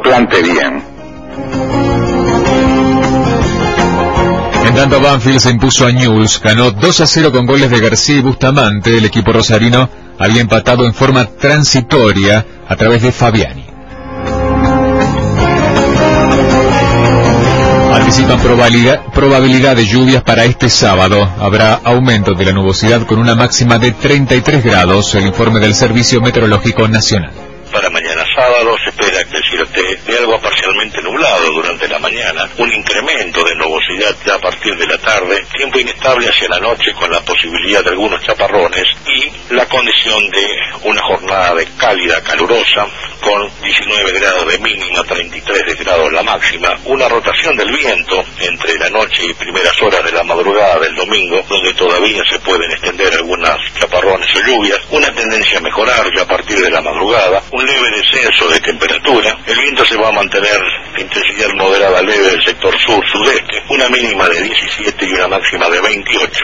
plante bien. En tanto, Banfield se impuso a Newell's, ganó 2-0 con goles de García y Bustamante. El equipo rosarino había empatado en forma transitoria a través de Fabiani. Anticipan probabilidad de lluvias para este sábado. Habrá aumento de la nubosidad con una máxima de 33 grados, el informe del Servicio Meteorológico Nacional. Para mañana sábado se espera que el cielo esté de algo parcialmente nublado durante la mañana, un incremento de nubosidad ya a partir de la tarde, tiempo inestable hacia la noche con la posibilidad de algunos chaparrones y la condición de una jornada de cálida, calurosa, con 19 grados de mínima, 33 de grados la máxima, una rotación del viento entre la noche y primeras horas de la madrugada del domingo, donde todavía se pueden extender algunas chaparrones o lluvias, una tendencia a mejorar ya a partir de la madrugada, un leve descenso de temperatura, el viento se va a mantener de intensidad moderada leve del sector sur-sudeste, una mínima de 17 y una máxima de 28.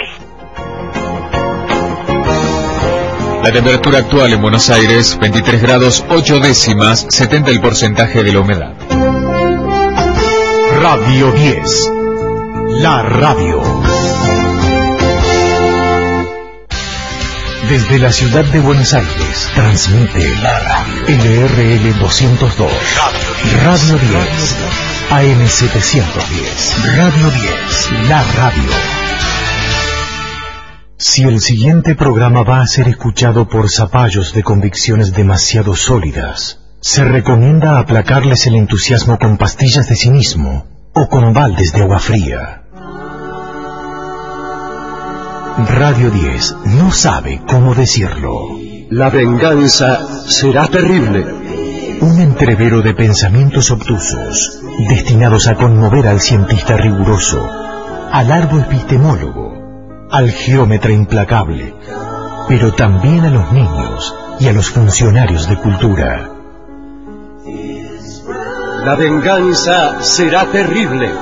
La temperatura actual en Buenos Aires, 23 grados 8 décimas, 70 el porcentaje de la humedad. Radio 10, la radio. Desde la ciudad de Buenos Aires, transmite la radio LRL 202, Radio 10, AM 710, Radio 10, la radio. Si el siguiente programa va a ser escuchado por zapallos de convicciones demasiado sólidas, se recomienda aplacarles el entusiasmo con pastillas de cinismo o con baldes de agua fría. Radio 10 no sabe cómo decirlo. La venganza será terrible. Un entrevero de pensamientos obtusos, destinados a conmover al cientista riguroso, al arduo epistemólogo, al geómetra implacable, pero también a los niños y a los funcionarios de cultura. La venganza será terrible.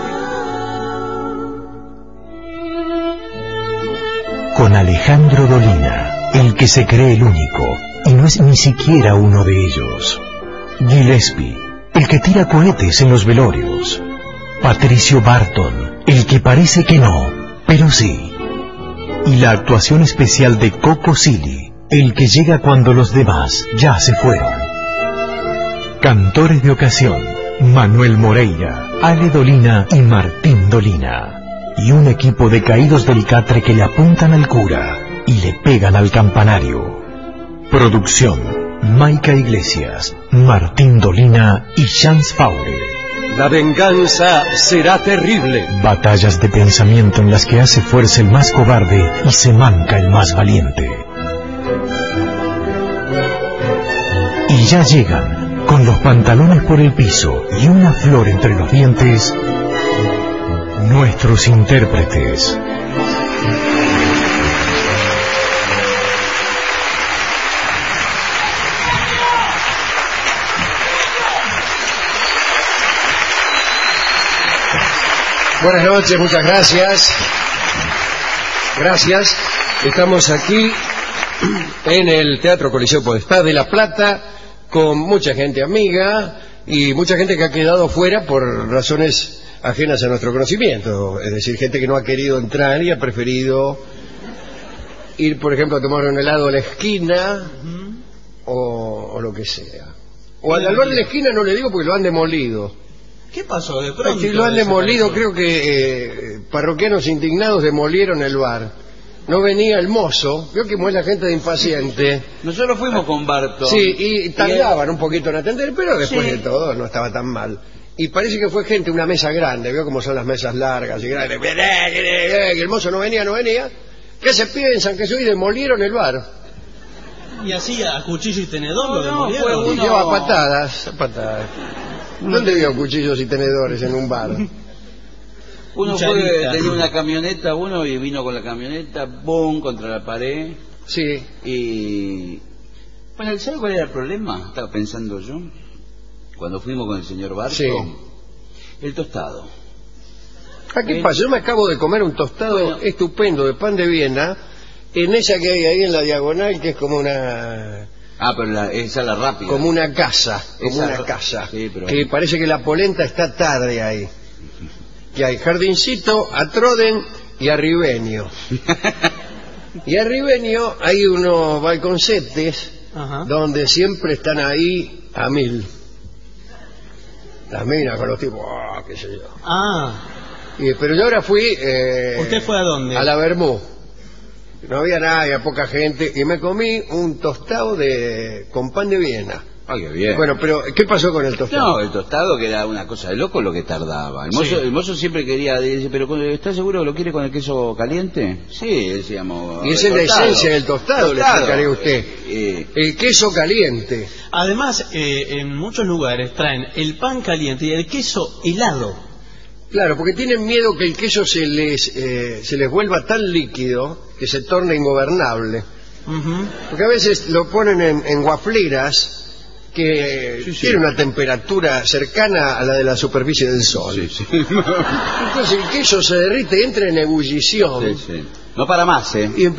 Con Alejandro Dolina, el que se cree el único, y no es ni siquiera uno de ellos. Gillespie, el que tira cohetes en los velorios. Patricio Barton, el que parece que no, pero sí. Y la actuación especial de Coco Silly, el que llega cuando los demás ya se fueron. Cantores de ocasión, Manuel Moreira, Ale Dolina y Martín Dolina. Y un equipo de caídos del catre que le apuntan al cura y le pegan al campanario. Producción, Maica Iglesias, Martín Dolina y Chance Faure. La venganza será terrible. Batallas de pensamiento en las que hace fuerza el más cobarde y se manca el más valiente. Y ya llegan, con los pantalones por el piso y una flor entre los dientes, nuestros intérpretes. Buenas noches, muchas gracias. Gracias. Estamos aquí en el Teatro Coliseo Podestá de La Plata con mucha gente amiga y mucha gente que ha quedado fuera por razones ajenas a nuestro conocimiento, es decir, gente que no ha querido entrar y ha preferido ir, por ejemplo, a tomar un helado a la esquina o lo que sea. O al bar de la esquina no le digo porque lo han demolido. ¿Qué pasó de pronto? Si lo han demolido, creo que parroquianos indignados demolieron el bar. No venía el mozo, veo que es la gente de impaciente. Nosotros fuimos con Barto. Sí, y tardaban un poquito en atender, pero después de todo no estaba tan mal. Y parece que fue gente, una mesa grande, veo cómo son las mesas largas y grandes, que el mozo no venía. ¿Qué se piensan? Que soy demolieron el bar. ¿Y así a cuchillo y tenedor lo demolieron? Y lleva patadas. ¿Dónde vio cuchillos y tenedores en un bar? Uno tenía una camioneta, uno y vino con la camioneta, boom, contra la pared. Sí. Y... bueno, ¿sabe cuál era el problema? Estaba pensando yo. Cuando fuimos con el señor Barto, sí. El tostado. ¿Qué pasa? Yo me acabo de comer un tostado estupendo de pan de Viena, en esa que hay ahí en la diagonal, que es como una Ah, pero esa es la rápida. Como una casa, Sí, pero... que parece que la polenta está tarde ahí. Que hay Jardincito, Atroden y Arribeño. Y Arribeño hay unos balconcetes donde siempre están ahí a 1000. Las minas con los tipos, qué sé yo. Pero yo ahora fui... ¿Usted fue a dónde? A la Bermú. No había nada, había poca gente, y me comí un tostado con pan de Viena. Qué bien. Bueno, pero ¿qué pasó con el tostado? No, el tostado que era una cosa de loco lo que tardaba. El mozo siempre quería, dice, pero ¿estás seguro que lo quiere con el queso caliente? Sí, decíamos. Y esa es la esencia del tostado, le explicaré a usted. El queso caliente. Además, en muchos lugares traen el pan caliente y el queso helado. Claro, porque tienen miedo que el queso se les vuelva tan líquido que se torne ingobernable. Porque a veces lo ponen en guafleras que tiene una temperatura cercana a la de la superficie del sol. Entonces el queso se derrite, entra en ebullición. No para más,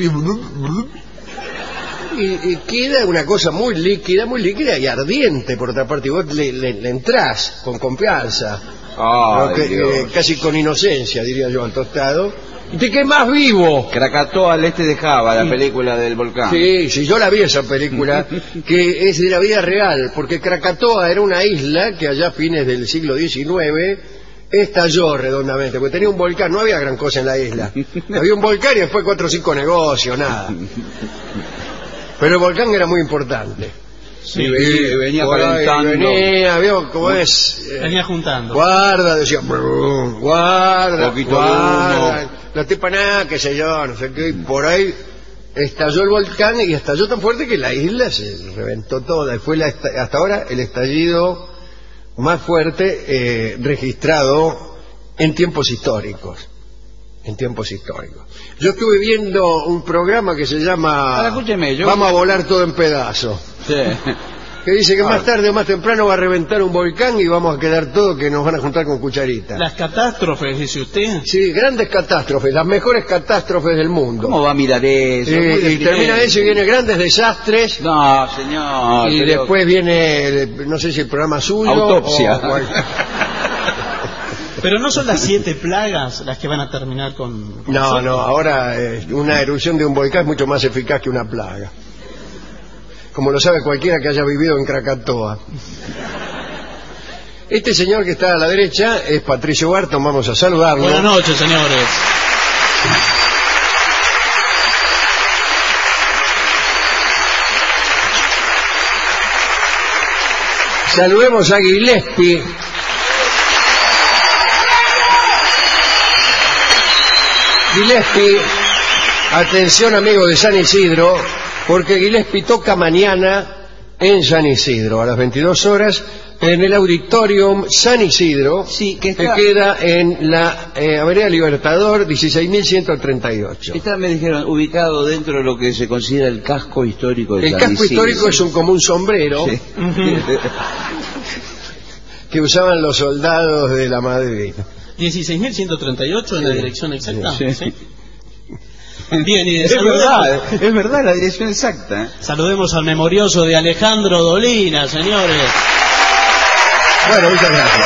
Y queda una cosa muy líquida y ardiente, por otra parte. Y vos le entrás con confianza, casi con inocencia, diría yo, al tostado. Y te quemás vivo. Krakatoa al este de Java, la película del volcán. Sí, yo la vi esa película, que es de la vida real, porque Krakatoa era una isla que allá a fines del siglo XIX estalló redondamente, porque tenía un volcán, no había gran cosa en la isla. Había un volcán y después 4 o 5 negocios, nada. Pero el volcán era muy importante. Sí, venía calentando. Venía juntando. Guarda, decía, guarda. No te para nada, qué sé yo, no sé qué. Y por ahí estalló el volcán y estalló tan fuerte que la isla se reventó toda. Fue hasta ahora el estallido más fuerte registrado en tiempos históricos. Yo estuve viendo un programa que se llama Vamos a volar todo en pedazos. Sí. Que dice que más tarde o más temprano va a reventar un volcán y vamos a quedar todos que nos van a juntar con cucharitas. Las catástrofes, dice usted. Sí, grandes catástrofes, las mejores catástrofes del mundo. ¿Cómo va a mirar eso? Y termina eso y viene grandes desastres. No, señor. Y después viene, no sé si el programa suyo. Autopsia. Pero no son las 7 plagas las que van a terminar con No, ahora una erupción de un volcán es mucho más eficaz que una plaga. Como lo sabe cualquiera que haya vivido en Krakatoa. Este señor que está a la derecha es Patricio Barton, vamos a saludarlo. Buenas noches, señores. Saludemos a Gillespie. Gillespie, atención amigo de San Isidro, porque Gillespie toca mañana en San Isidro a las 22 horas en el Auditorium San Isidro, que queda en la Avenida Libertador 16.138. Me dijeron, ubicado dentro de lo que se considera el casco histórico de San Isidro. El casco histórico es como un sombrero que usaban los soldados de la Madrid. 16.138 en la dirección exacta. Sí. Bien, y es verdad la dirección exacta. Saludemos al memorioso de Alejandro Dolina, señores. Bueno, muchas gracias.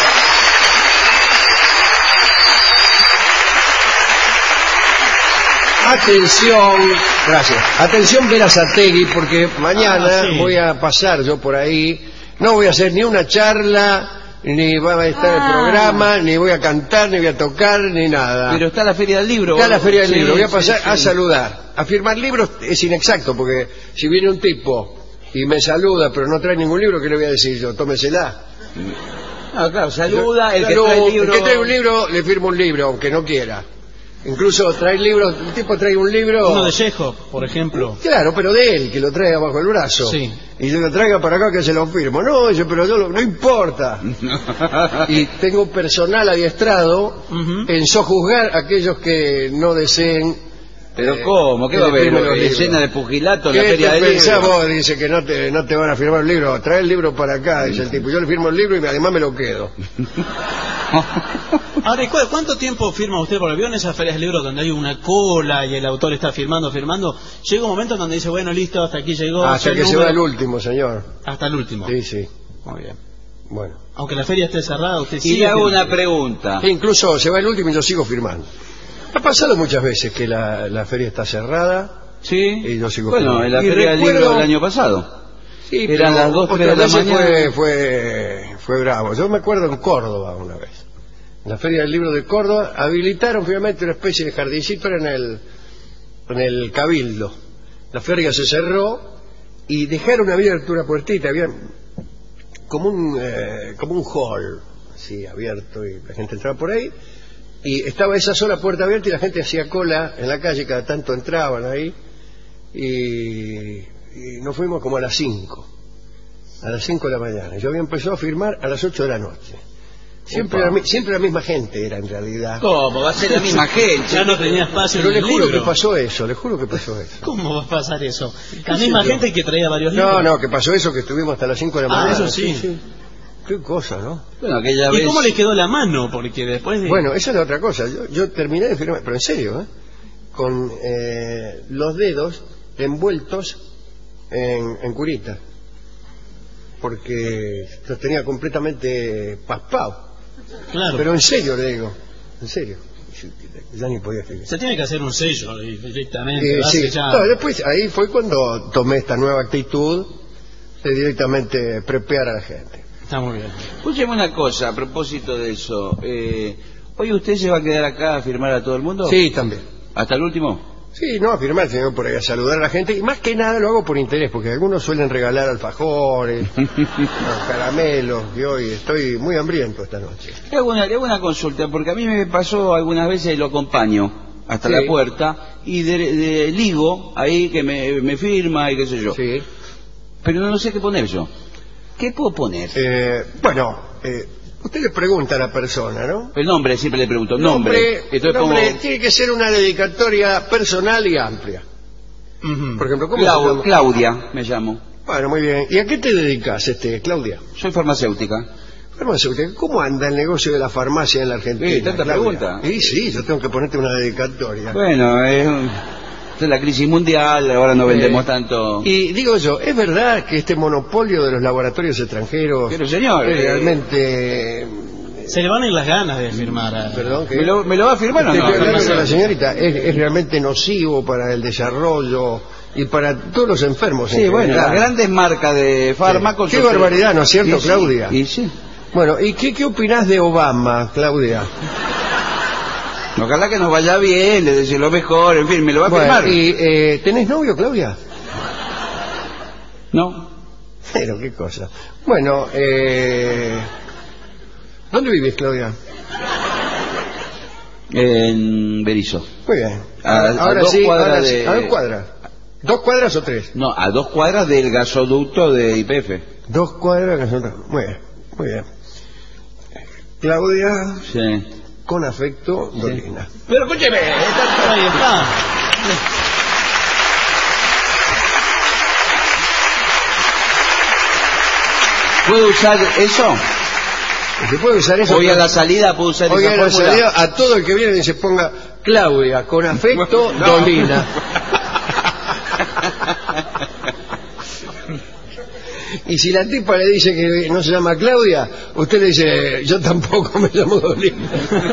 Atención Berazategui, porque mañana voy a pasar yo por ahí, no voy a hacer ni una charla, ni va a estar el programa, ni voy a cantar, ni voy a tocar, ni nada. Pero está la Feria del Libro. Está la Feria del Libro, voy a pasar a saludar. A firmar libros es inexacto, porque si viene un tipo y me saluda, pero no trae ningún libro, ¿qué le voy a decir yo? Tómesela. Claro, saluda, el que trae el libro... El que trae un libro, le firmo un libro, aunque no quiera. Incluso trae libros, el tipo trae un libro... Uno de Chekhov, por ejemplo. Claro, pero de él, que lo trae abajo el brazo. Sí. Y yo lo traiga para acá que se lo firmo. No, pero no importa. Y tengo personal adiestrado en sojuzgar a aquellos que no deseen... ¿Pero cómo? ¿Qué va a haber? ¿Escena de pugilato en la Feria del Libro? ¿Qué vos? Dice que no te van a firmar el libro. Trae el libro para acá, dice el tipo. Yo le firmo el libro y además me lo quedo. Ahora, ¿cuánto tiempo firma usted? Porque vio en esas ferias de libros donde hay una cola y el autor está firmando. Llega un momento donde dice, bueno, listo, hasta aquí llegó. Hasta que se va el último, señor. Hasta el último. Sí. Muy bien. Bueno. Aunque la feria esté cerrada, usted Y sigue. le hago una pregunta. Sí, incluso se va el último y yo sigo firmando. Ha pasado muchas veces que la feria está cerrada. Sí. Y yo sigo bueno, firmando. en la Y feria del recuerdo- libro del año pasado. Sí, Eran las 2, 3 de la otras veces mañana. fue bravo. Yo me acuerdo en Córdoba una vez. En la Feria del Libro de Córdoba habilitaron finalmente una especie de jardincito en el Cabildo. La feria se cerró y dejaron abierta una puertita. Había como un hall así abierto y la gente entraba por ahí. Y estaba esa sola puerta abierta y la gente hacía cola en la calle, cada tanto entraban ahí. Y nos fuimos como a las 5 de la mañana. Yo había empezado a firmar a las 8 de la noche. Siempre la misma gente era en realidad. ¿Cómo? Va a ser la misma gente. Ya no tenía espacio Pero en el les juro libro. que pasó eso. ¿Cómo va a pasar eso? La misma gente que traía varios libros. No, que pasó eso, que estuvimos hasta las 5 de la mañana. Eso sí. Qué cosa, ¿no? Bueno, aquella ¿Y vez... cómo le quedó la mano? Porque después de... Bueno, esa es la otra cosa. Yo terminé de firmar, pero en serio, con los dedos envueltos en curita. Porque los tenía completamente paspados. Claro. Pero en serio le digo, en serio. Ya ni podía escribir. Se tiene que hacer un sello directamente. Sí. Ya... No, después ahí fue cuando tomé esta nueva actitud de directamente prepear a la gente. Está muy bien. Escúcheme una cosa a propósito de eso. ¿Hoy usted se va a quedar acá a firmar a todo el mundo? Sí, también. ¿Hasta el último? Sí, no a firmar, sino por ahí a saludar a la gente. Y más que nada lo hago por interés, porque algunos suelen regalar alfajores, caramelos, y hoy estoy muy hambriento esta noche. Le hago una consulta, porque a mí me pasó algunas veces, lo acompaño hasta la puerta y de ligo ahí que me firma y qué sé yo. Sí. Pero no sé qué poner yo. ¿Qué puedo poner? Usted le pregunta a la persona, ¿no? El nombre, siempre le pregunto. Nombre. Entonces nombre tiene que ser una dedicatoria personal y amplia. Por ejemplo, ¿cómo se llama? Claudia, me llamo. Bueno, muy bien. ¿Y a qué te dedicas, Claudia? Soy farmacéutica. Farmacéutica. ¿Cómo anda el negocio de la farmacia en la Argentina? Sí, tanta Claudia? pregunta. Sí, yo tengo que ponerte una dedicatoria. Bueno, esta es la crisis mundial, ahora no vendemos tanto. Y digo yo, ¿es verdad que este monopolio de los laboratorios extranjeros Pero señor, es realmente... Se le van a ir las ganas de firmar. Perdón, que... ¿Me lo va a firmar o no? Estoy hablando con la señorita, es realmente nocivo para el desarrollo y para todos los enfermos. Sí, en bueno, general. las grandes marcas de fármacos... Qué barbaridad, ¿no es cierto, Y sí, Claudia? Y sí. Bueno, ¿y qué opinás de Obama, Claudia? Ojalá que nos vaya bien, le deseo lo mejor, en fin, me lo va a firmar. ¿Y tenés novio, Claudia? No. Pero qué cosa. Bueno, ¿dónde vives, Claudia? En Berizo. Muy bien. A Ahora dos sí, cuadras ahora de- sí. ¿A 2 cuadras? ¿2 cuadras o 3? No, a 2 cuadras del gasoducto de YPF. 2 cuadras. Muy bien, muy bien. Claudia, Sí. con afecto, Dolina. Pero escúcheme, Ahí está. ¿puedo usar eso? ¿Se puede usar eso? Hoy a la salida puedo usar Hoy esa a la fórmula. salida, a todo el que viene y se ponga Claudia, con afecto, No. Dolina. Y si la tipa le dice que no se llama Claudia, usted le dice, yo tampoco me llamo Dolina.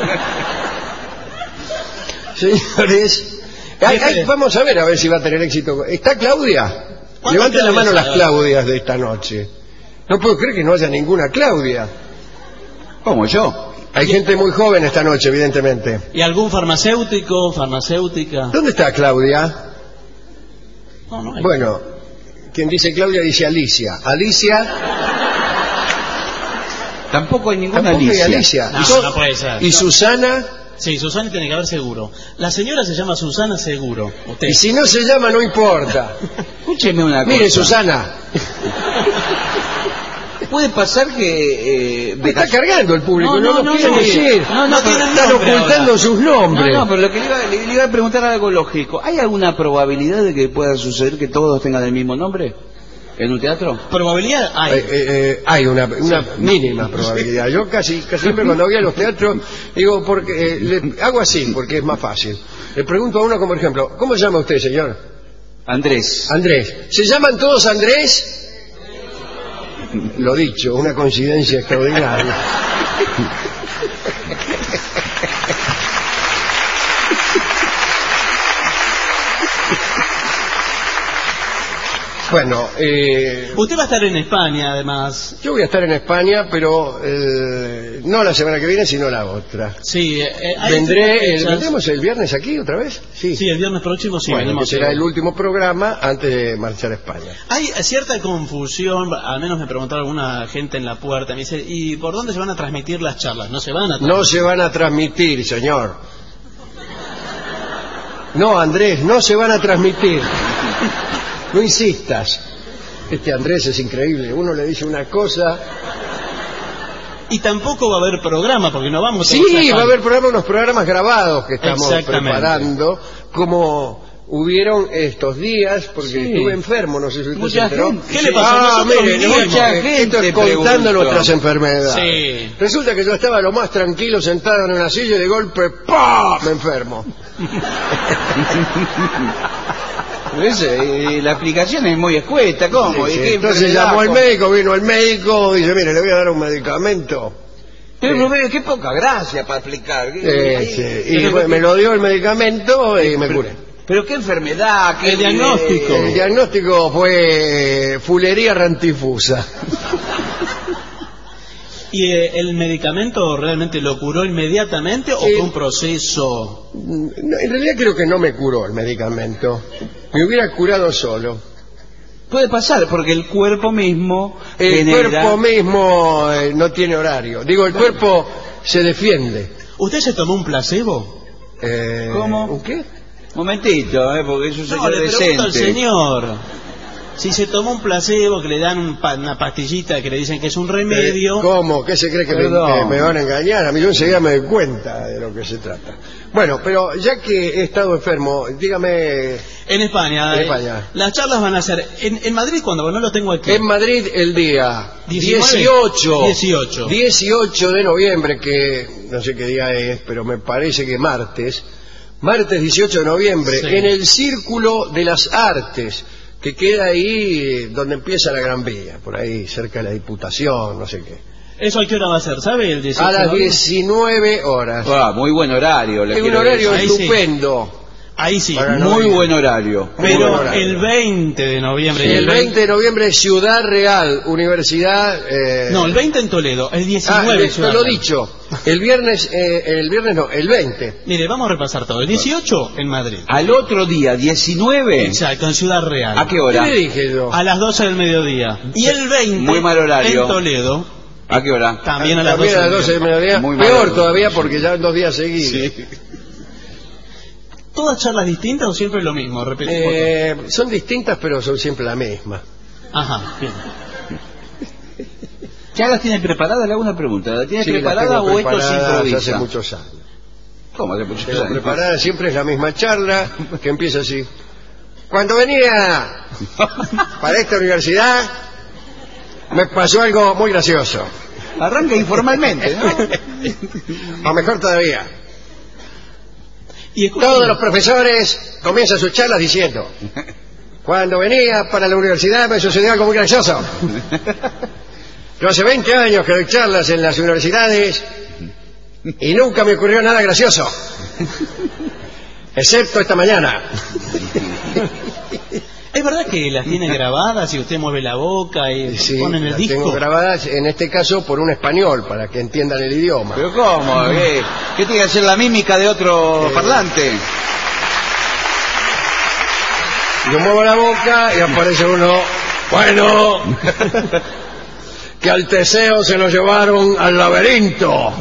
Señores, vamos a ver si va a tener éxito. ¿Está Claudia? Levanten la mano las Claudias de esta noche. No puedo creer que no haya ninguna Claudia. ¿Cómo yo? Hay gente muy joven esta noche, evidentemente. ¿Y algún farmacéutico, farmacéutica? ¿Dónde está Claudia? No hay. Bueno, quien dice Claudia dice Alicia. Alicia, Tampoco hay ninguna tampoco hay Alicia. Alicia. No, no puede ser. ¿Y Susana? Sí, Susana tiene que haber seguro. La señora se llama Susana Seguro. Usted. Y si no se llama, no importa. Escúcheme una cosa. Mire, Susana, Puede pasar que... me está cargando el público, no, No, lo no, quieren no, decir. no tienen Están nombre ocultando ahora. sus nombres. No, pero lo que le iba a preguntar algo lógico. ¿Hay alguna probabilidad de que pueda suceder que todos tengan el mismo nombre? ¿En un teatro? Probabilidad hay. Hay una mínima probabilidad. Yo casi siempre cuando voy a los teatros digo, porque le hago así, porque es más fácil. Le pregunto a uno, como por ejemplo, ¿cómo se llama usted, señor? Andrés. Andrés. ¿Se llaman todos Andrés? Lo dicho, una coincidencia extraordinaria. Bueno, usted va a estar en España, además. Yo voy a estar en España, pero no la semana que viene, sino la otra. Sí, ¿Vendremos el viernes aquí otra vez? Sí, el viernes próximo sí. Bueno, que será el último programa antes de marchar a España. Hay cierta confusión, al menos me preguntaron alguna gente en la puerta, me dice, ¿y por dónde se van a transmitir las charlas? No se van a transmitir. No se van a transmitir, señor. No, Andrés, no se van a transmitir. No insistas. Este Andrés es increíble. Uno le dice una cosa. Y tampoco va a haber programa, porque no vamos a... Sí, va a haber unos programas grabados que estamos preparando, como hubieron estos días, porque estuve enfermo, no sé si usted se enteró. ¿Qué le pasó? Mucha gente contando nuestras enfermedades. Sí. Resulta que yo estaba lo más tranquilo, sentado en una silla, y de golpe, ¡pah!, me enfermo. Y la explicación es muy escueta, ¿cómo? Sí, sí. Entonces llamó al médico, vino el médico, dice, mire, le voy a dar un medicamento. Pero qué poca gracia para explicar. Y me lo dio el medicamento y me curé. ¿Pero qué enfermedad? El diagnóstico. El diagnóstico fue fulería rantifusa. ¿Y el medicamento realmente lo curó inmediatamente o fue un proceso? No, en realidad creo que no me curó el medicamento. Me hubiera curado solo. Puede pasar, porque el cuerpo mismo cuerpo mismo no tiene horario. Digo, el cuerpo se defiende. ¿Usted se tomó un placebo? ¿Cómo? ¿Un qué? Momentito, porque eso se no, le pregunto al señor. Si se tomó un placebo, que le dan una pastillita que le dicen que es un remedio... ¿Cómo? ¿Qué se cree que me van a engañar? A mí yo enseguida me doy cuenta de lo que se trata. Bueno, pero ya que he estado enfermo, dígame... En España. Las charlas van a ser... En Madrid, ¿cuándo? Bueno, no lo tengo aquí. En Madrid el día 18 de noviembre, que no sé qué día es, pero me parece que martes 18 de noviembre, en el Círculo de las Artes, que queda ahí donde empieza la Gran Vía, por ahí cerca de la Diputación, no sé qué. ¿Eso a qué hora va a ser, sabe? El 18 a las 19 horas. Muy buen horario. Es un horario estupendo. Ahí sí. Muy buen horario. Pero el 20 de noviembre... Sí, el 20 de noviembre, Ciudad Real, Universidad... No, el 20 en Toledo, el 19 en Ciudad Real. Lo dicho. El viernes no, el 20. Mire, vamos a repasar todo. El 18 en Madrid. Al otro día, 19... Exacto, en Ciudad Real. ¿A qué hora? ¿Qué le dije yo? A las 12 del mediodía. Y el 20 muy mal horario. en Toledo. ¿A qué hora? También a las 12 del mediodía. Muy peor todavía porque ya en 2 días seguidos. Sí. ¿Todas charlas distintas o siempre lo mismo? Son distintas, pero son siempre la misma. Ajá, bien. ¿Ya las tiene preparadas? Le hago una pregunta. ¿La tiene preparada o esto se improvisa? Hace muchos años. ¿Cómo hace muchos años? Preparada siempre es la misma charla, que empieza así. Cuando venía para esta universidad, me pasó algo muy gracioso. Arranca informalmente, ¿no? O mejor todavía. Y todos los profesores comienzan sus charlas diciendo: cuando venía para la universidad me sucedió algo muy gracioso. Yo hace 20 años que doy charlas en las universidades y nunca me ocurrió nada gracioso, excepto esta mañana. ¿Es verdad que las tiene grabadas y usted mueve la boca y pone en el disco? Tengo grabadas, en este caso por un español, para que entiendan el idioma. ¿Pero cómo? ¿Qué tiene que hacer la mímica de otro parlante? Yo muevo la boca y aparece uno: bueno, que al Teseo se lo llevaron al laberinto.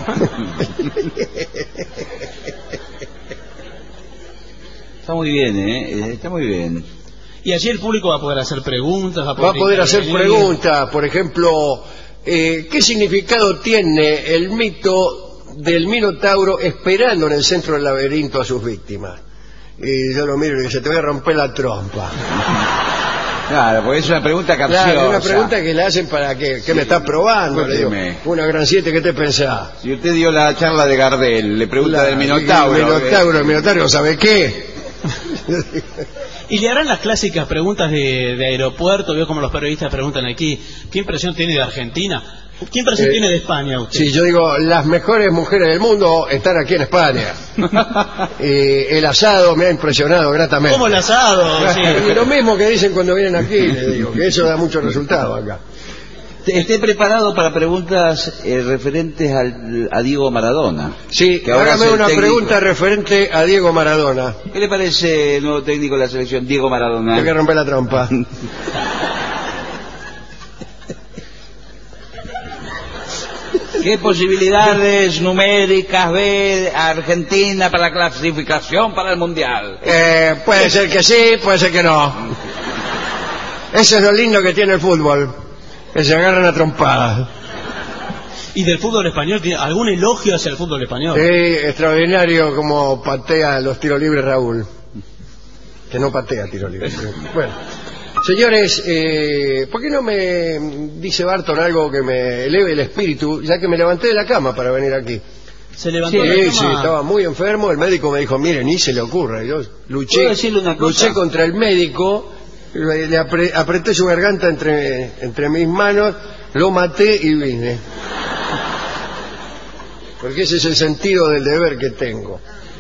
Está muy bien, está muy bien. Y allí el público va a poder hacer preguntas. Va a poder hacer preguntas, por ejemplo, ¿qué significado tiene el mito del Minotauro esperando en el centro del laberinto a sus víctimas? Y yo lo miro y dice: te voy a romper la trompa. Claro, porque es una pregunta capciosa. Claro, una pregunta que le hacen para que me estás probando. Le digo, una gran 7, ¿qué te pensás? Si usted dio la charla de Gardel, le pregunta del Minotauro. El Minotauro, ¿sabe qué? Y le harán las clásicas preguntas de aeropuerto. Veo como los periodistas preguntan aquí, ¿qué impresión tiene de Argentina? ¿Qué impresión tiene de España usted? Sí, yo digo, las mejores mujeres del mundo están aquí en España. El asado me ha impresionado gratamente. ¿Cómo el asado? Sí. Y lo mismo que dicen cuando vienen aquí, le digo, que eso da mucho resultado acá. Esté preparado para preguntas referentes a Diego Maradona. Sí, que ahora hágame una pregunta referente a Diego Maradona. ¿Qué le parece el nuevo técnico de la selección, Diego Maradona? Hay que romper la trompa. ¿Qué posibilidades numéricas ve Argentina para la clasificación para el Mundial? Puede ser que sí, puede ser que no. Eso es lo lindo que tiene el fútbol, que se agarran a trompadas. ¿Y del fútbol español? ¿Tiene algún elogio hacia el fútbol español? Sí, extraordinario como patea los tiros libres Raúl. Que no patea tiros libres. Bueno, señores, ¿por qué no me dice Barton algo que me eleve el espíritu, ya que me levanté de la cama para venir aquí? ¿Se levantó de la cama? Sí, estaba muy enfermo. El médico me dijo, mire, ni se le ocurra. Yo luché contra el médico, le apreté su garganta entre mis manos, lo maté y vine. Porque ese es el sentido del deber que tengo.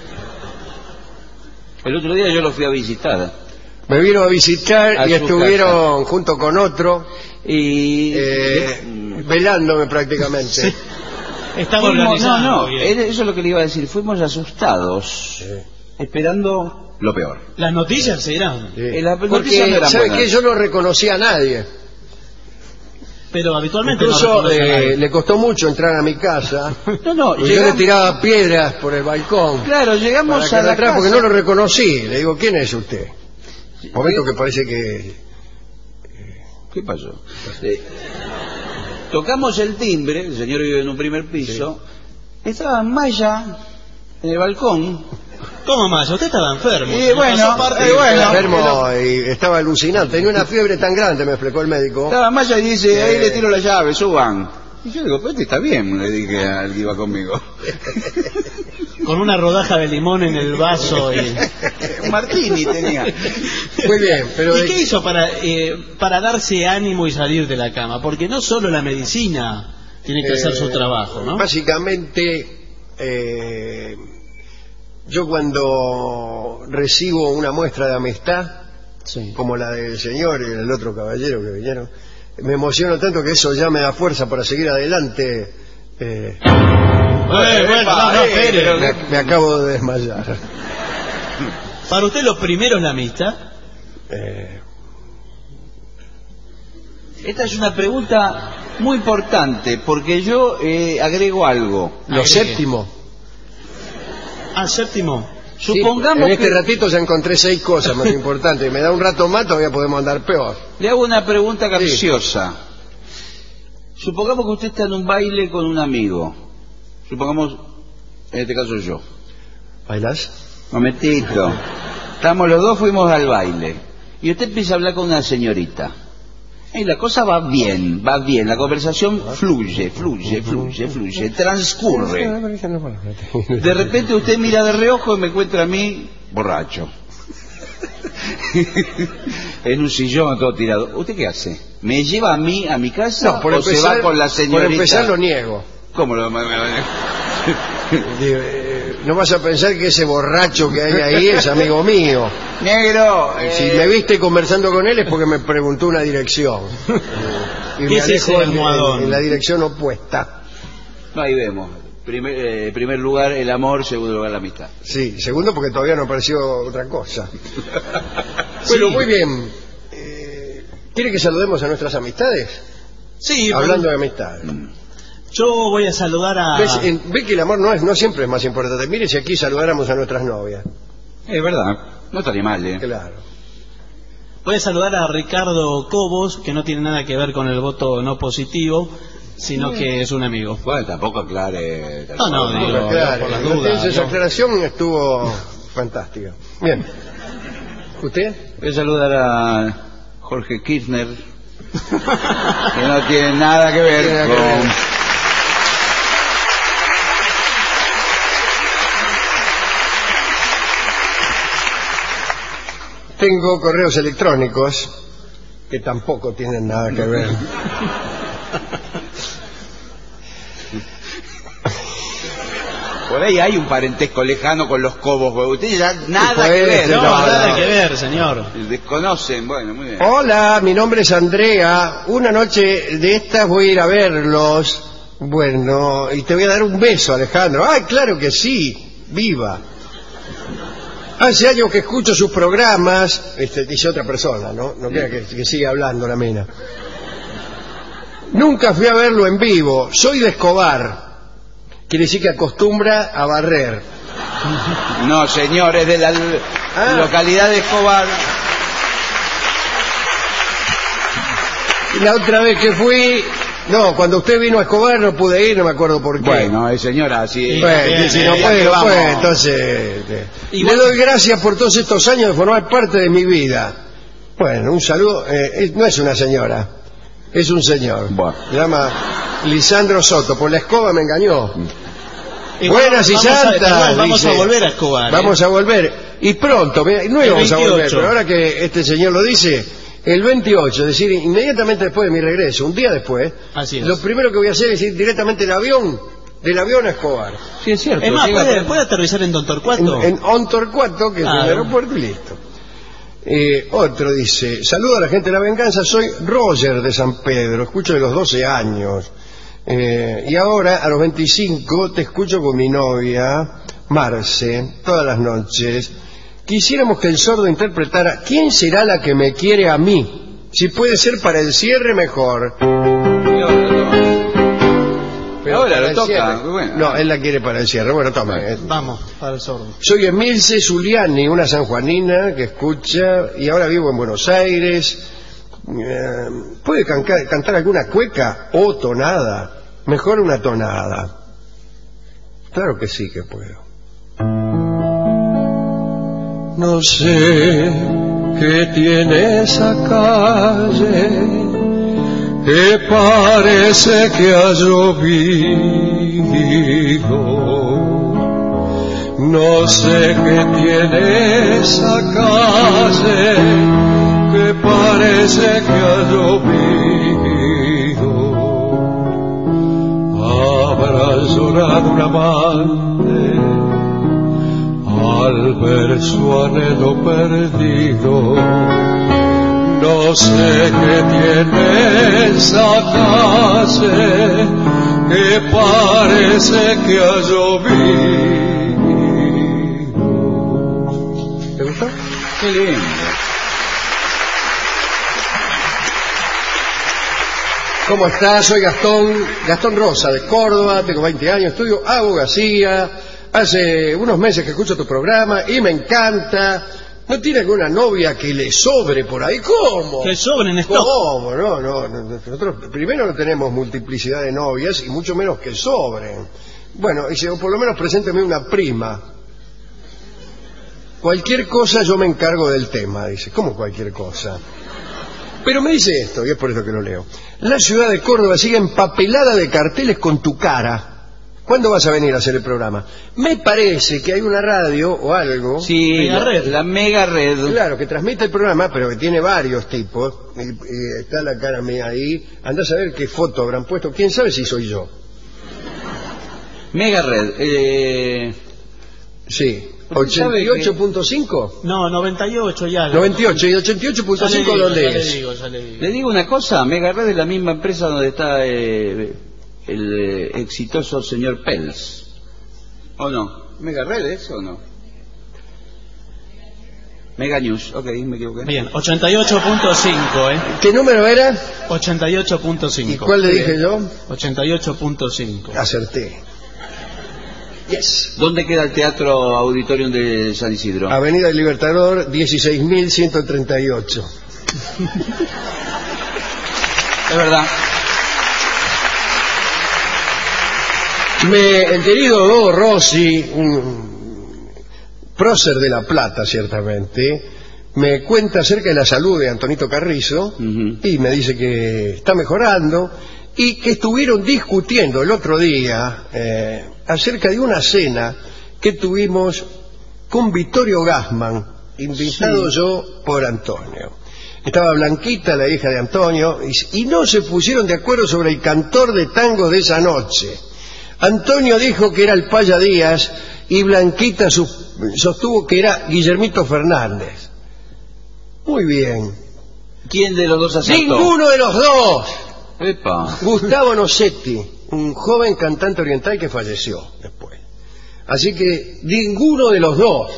El otro día yo lo fui a visitar. Me vino a visitar y estuvieron junto con otro y velándome prácticamente. Sí. Estamos No, eso es lo que le iba a decir. Fuimos asustados, esperando lo peor. Las noticias se irán. Sí. Porque, ¿sabe qué? Yo no reconocí a nadie. Pero habitualmente incluso le costó mucho entrar a mi casa. Yo le tiraba piedras por el balcón. Claro, llegamos a la casa porque no lo reconocí. Le digo, ¿quién es usted? Momento que parece que... ¿Qué pasó? Tocamos el timbre, el señor vive en un primer piso. Sí. Estaba Maya en el balcón. ¿Cómo Maya? Usted estaba enfermo. Enfermo y estaba alucinante. Tenía una fiebre tan grande, me explicó el médico. Estaba Maya y dice, ahí le tiro la llave, suban. Y yo digo, pues este está bien, le dije al que iba conmigo. Con una rodaja de limón en el vaso y... Martini tenía. Muy bien, pero... ¿Y qué hizo para darse ánimo y salir de la cama? Porque no solo la medicina tiene que hacer su trabajo, ¿no? Básicamente, yo cuando recibo una muestra de amistad, como la del señor y el otro caballero que vinieron, me emociono tanto que eso ya me da fuerza para seguir adelante. Me acabo de desmayar. ¿Para usted lo primero es la amistad? Esta es una pregunta muy importante, porque yo agrego algo. Lo séptimo. Séptimo. Supongamos en este ratito ya encontré 6 cosas más importantes. Me da un rato más, todavía podemos andar peor. Le hago una pregunta capciosa. Supongamos que usted está en un baile con un amigo. Supongamos, en este caso yo. ¿Bailás? Momentito. Estamos los dos, fuimos al baile. Y usted empieza a hablar con una señorita. Y la cosa va bien, la conversación fluye, transcurre. De repente usted mira de reojo y me encuentra a mí borracho. En un sillón todo tirado. ¿Usted qué hace? ¿Me lleva a mí a mi casa o se va con la señorita? Por empezar lo niego. ¿Cómo lo No vas a pensar que ese borracho que hay ahí es amigo mío. Negro. Si me viste conversando con él es porque me preguntó una dirección. Y me alejo en la dirección opuesta. No, ahí vemos. Primer lugar el amor, segundo lugar la amistad. Sí, segundo porque todavía no apareció otra cosa. Bueno, muy bien. ¿Quiere que saludemos a nuestras amistades? Sí. Hablando de amistades. Yo voy a saludar a... Ve que el amor no siempre es más importante. Mire si aquí saludáramos a nuestras novias. Es verdad, no estaría mal, Claro. Voy a saludar a Ricardo Cobos, que no tiene nada que ver con el voto no positivo, sino que es un amigo. Bueno, tampoco aclare... No, claro. Por las dudas. Esa aclaración estuvo fantástica. Bien. ¿Usted? Voy a saludar a Jorge Kirchner, que no tiene nada que ver con... Tengo correos electrónicos que tampoco tienen nada que ver. Por ahí hay un parentesco lejano con los Cobos, porque ustedes ya nada que ver. No, nada que ver, señor. Desconocen, bueno, muy bien. Hola, mi nombre es Andrea. Una noche de estas voy a ir a verlos. Bueno, y te voy a dar un beso, Alejandro. Ay, claro que sí, viva. Hace años que escucho sus programas. Dice otra persona, ¿no? No crea que sigue hablando la mina. Nunca fui a verlo en vivo. Soy de Escobar. Quiere decir que acostumbra a barrer. No, señor, es de la localidad de Escobar. La otra vez que fui... No, cuando usted vino a Escobar no pude ir, no me acuerdo por qué. Bueno, señora, si no puede, pues, entonces... Le doy gracias por todos estos años de formar parte de mi vida. Bueno, un saludo. No es una señora, es un señor. Bueno. Se llama Lisandro Soto. Por la escoba me engañó. Buenas y santas. Vamos a volver a Escobar. Vamos a volver. Y pronto, no íbamos a volver, pero ahora que este señor lo dice... El 28, es decir, inmediatamente después de mi regreso, un día después, lo primero que voy a hacer es ir directamente del avión a Escobar. Sí, es cierto. Es más, ¿puede aterrizar en Don Torcuato? En Torcuato, que es el aeropuerto, y listo. Otro dice, saludo a la gente de La Venganza, soy Roger de San Pedro, escucho de los 12 años. Y ahora, a los 25, te escucho con mi novia, Marce, todas las noches. Quisiéramos que el sordo interpretara ¿Quién será la que me quiere a mí? Si puede ser para el cierre, mejor. Pero ahora lo toca. Bueno. No, él la quiere para el cierre. Bueno, toma. Vamos, para el sordo. Soy Emilce Zuliani, una sanjuanina que escucha y ahora vivo en Buenos Aires. ¿Puede cantar alguna cueca o tonada? Mejor una tonada. Claro que sí que puedo. No sé qué tiene esa calle que parece que ha llovido. No sé qué tiene esa calle que parece que ha llovido. Habrá llorado un amante al ver su anhelo perdido. No sé qué tiene esa calle que parece que ha llovido. ¿Te gustó? Qué lindo. ¿Cómo estás? Soy Gastón Rosa, de Córdoba, tengo 20 años, estudio abogacía. Hace unos meses que escucho tu programa y me encanta. ¿No tiene alguna novia que le sobre por ahí? ¿Cómo? ¿Que sobre en stock? ¿Cómo? No. Nosotros primero no tenemos multiplicidad de novias y mucho menos que sobren. Bueno, dice, o por lo menos presénteme una prima. Cualquier cosa yo me encargo del tema, dice. ¿Cómo cualquier cosa? Pero me dice esto, y es por eso que lo leo. La ciudad de Córdoba sigue empapelada de carteles con tu cara. ¿Cuándo vas a venir a hacer el programa? Me parece que hay una radio o algo. Sí, la Mega Red. Claro, que transmite el programa, pero que tiene varios tipos. Está la cara mía ahí. Andás a ver qué foto habrán puesto. ¿Quién sabe si soy yo? Mega Red. Sí. ¿88.5? No, 98 ya. 98 y 88.5 ¿dónde es? Le digo una cosa, Mega Red es la misma empresa donde está el exitoso señor Pels. ¿O no? ¿Mega Red es o no? Mega News, ok, me equivoqué. Bien, 88.5, ¿Qué número era? 88.5. ¿Y cuál le dije yo? 88.5. Acerté. Yes. ¿Dónde queda el Teatro Auditorium de San Isidro? Avenida del Libertador, 16.138. Es verdad. El querido Dodo Rossi, un prócer de La Plata, ciertamente, me cuenta acerca de la salud de Antonito Carrizo y me dice que está mejorando y que estuvieron discutiendo el otro día acerca de una cena que tuvimos con Vittorio Gassman, invitado yo por Antonio. Estaba Blanquita, la hija de Antonio, y no se pusieron de acuerdo sobre el cantor de tango de esa noche. Antonio dijo que era el Paya Díaz y Blanquita sostuvo que era Guillermito Fernández. Muy bien. ¿Quién de los dos acertó? ¡Ninguno de los dos! ¡Epa! Gustavo Nocetti, un joven cantante oriental que falleció después. Así que ninguno de los dos.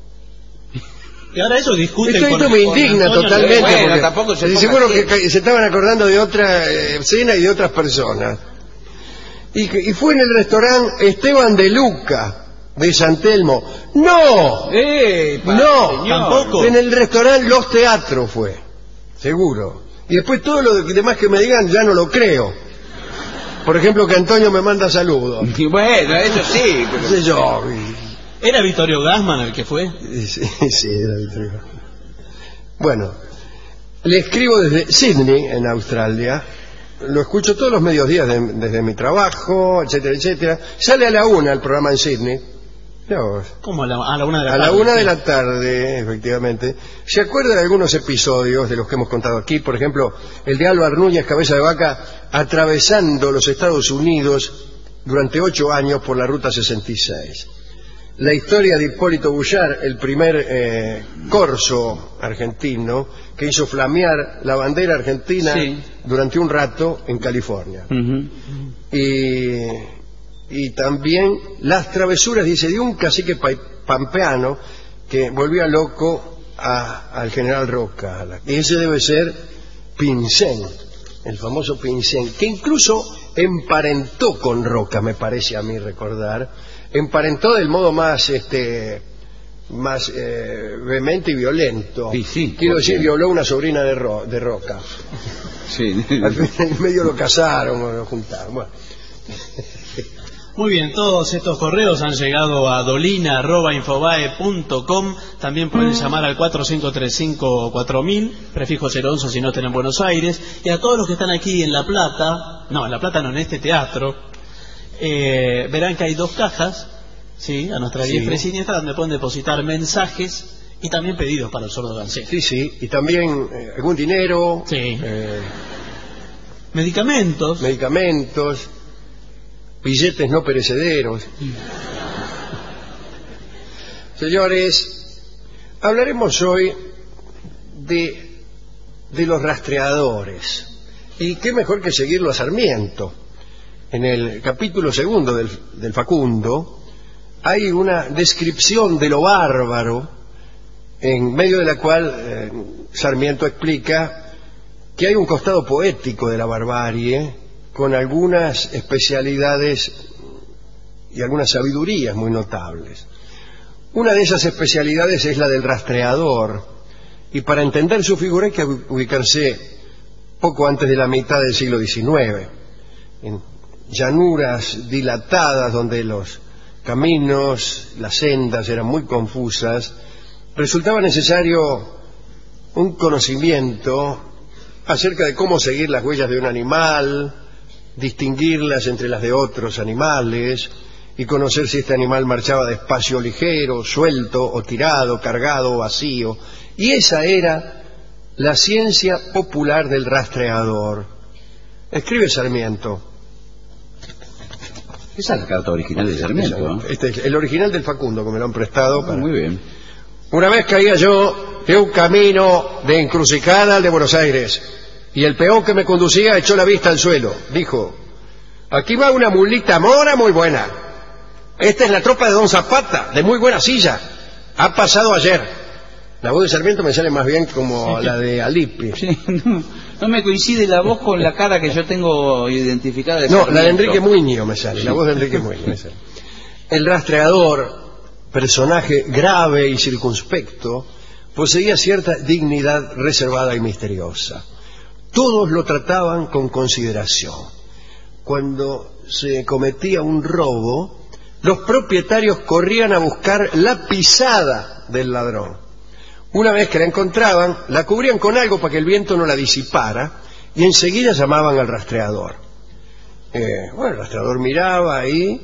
Y ahora eso discuten Esto me indigna totalmente. Bueno, tampoco seguro que se estaban acordando de otra cena y de otras personas. Y fue en el restaurante Esteban de Luca de San Telmo. ¡No! ¡No! Tampoco. En el restaurante Los Teatros fue. Seguro. Y después todo lo demás que me digan ya no lo creo. Por ejemplo, que Antonio me manda saludos. Bueno, eso sí. No sé yo. ¿Era Vittorio Gassman el que fue? Sí, era Vittorio. Bueno, le escribo desde Sydney, en Australia. Lo escucho todos los mediodías desde mi trabajo, etcétera, etcétera. Sale a la 1 el programa en Sydney. No, ¿Cómo a la 1 de la tarde? A la 1 de la tarde, efectivamente. ¿Se acuerda de algunos episodios de los que hemos contado aquí? Por ejemplo, el de Álvaro Núñez, cabeza de vaca, atravesando los Estados Unidos durante 8 años por la Ruta 66. La historia de Hipólito Bullard, el primer corso argentino que hizo flamear la bandera argentina durante un rato en California. Y también las travesuras, dice, de un cacique pampeano que volvía loco al general Roca. Ese debe ser Pincén, el famoso Pincén, que incluso emparentó con Roca, me parece a mí recordar. Emparentó del modo más vehemente y violento. Quiero decir, violó una sobrina de Roca. Sí. Al final en medio lo casaron o lo juntaron. Bueno. Muy bien, todos estos correos han llegado a dolina@infobae.com. También pueden llamar al 4535-4000, prefijo 011 si no están en Buenos Aires. Y a todos los que están aquí en La Plata, en este teatro, verán que hay 2 cajas, ¿sí? A nuestra diestra y siniestra, donde pueden depositar mensajes y también pedidos para el sordo Gansé. Sí, y también algún dinero, medicamentos, billetes no perecederos. Señores, hablaremos hoy de los rastreadores. Y qué mejor que seguirlo a Sarmiento. En el capítulo 2 del Facundo hay una descripción de lo bárbaro, en medio de la cual Sarmiento explica que hay un costado poético de la barbarie, con algunas especialidades y algunas sabidurías muy notables. Una de esas especialidades es la del rastreador, y para entender su figura hay que ubicarse poco antes de la mitad del siglo XIX, en llanuras dilatadas donde los caminos, las sendas eran muy confusas. Resultaba necesario un conocimiento acerca de cómo seguir las huellas de un animal, distinguirlas entre las de otros animales y conocer si este animal marchaba despacio, ligero, suelto o tirado, cargado o vacío. Y esa era la ciencia popular del rastreador. Escribe Sarmiento. Esa es la carta original de Sarmiento, ¿no? Este es el original del Facundo, que me lo han prestado. Muy bien. Una vez caía yo de un camino de Encrucijada al de Buenos Aires, y el peón que me conducía echó la vista al suelo. Dijo: aquí va una mulita mora muy buena. Esta es la tropa de Don Zapata, de muy buena silla. Ha pasado ayer. La voz de Sarmiento me sale más bien como la de Alipi. Sí, no me coincide la voz con la cara que yo tengo identificada de Sarmiento. No, la de Enrique Muñoz me sale, la voz de Enrique Muñoz me sale. El rastreador, personaje grave y circunspecto, poseía cierta dignidad reservada y misteriosa. Todos lo trataban con consideración. Cuando se cometía un robo, los propietarios corrían a buscar la pisada del ladrón. Una vez que la encontraban, la cubrían con algo para que el viento no la disipara y enseguida llamaban al rastreador. El rastreador miraba ahí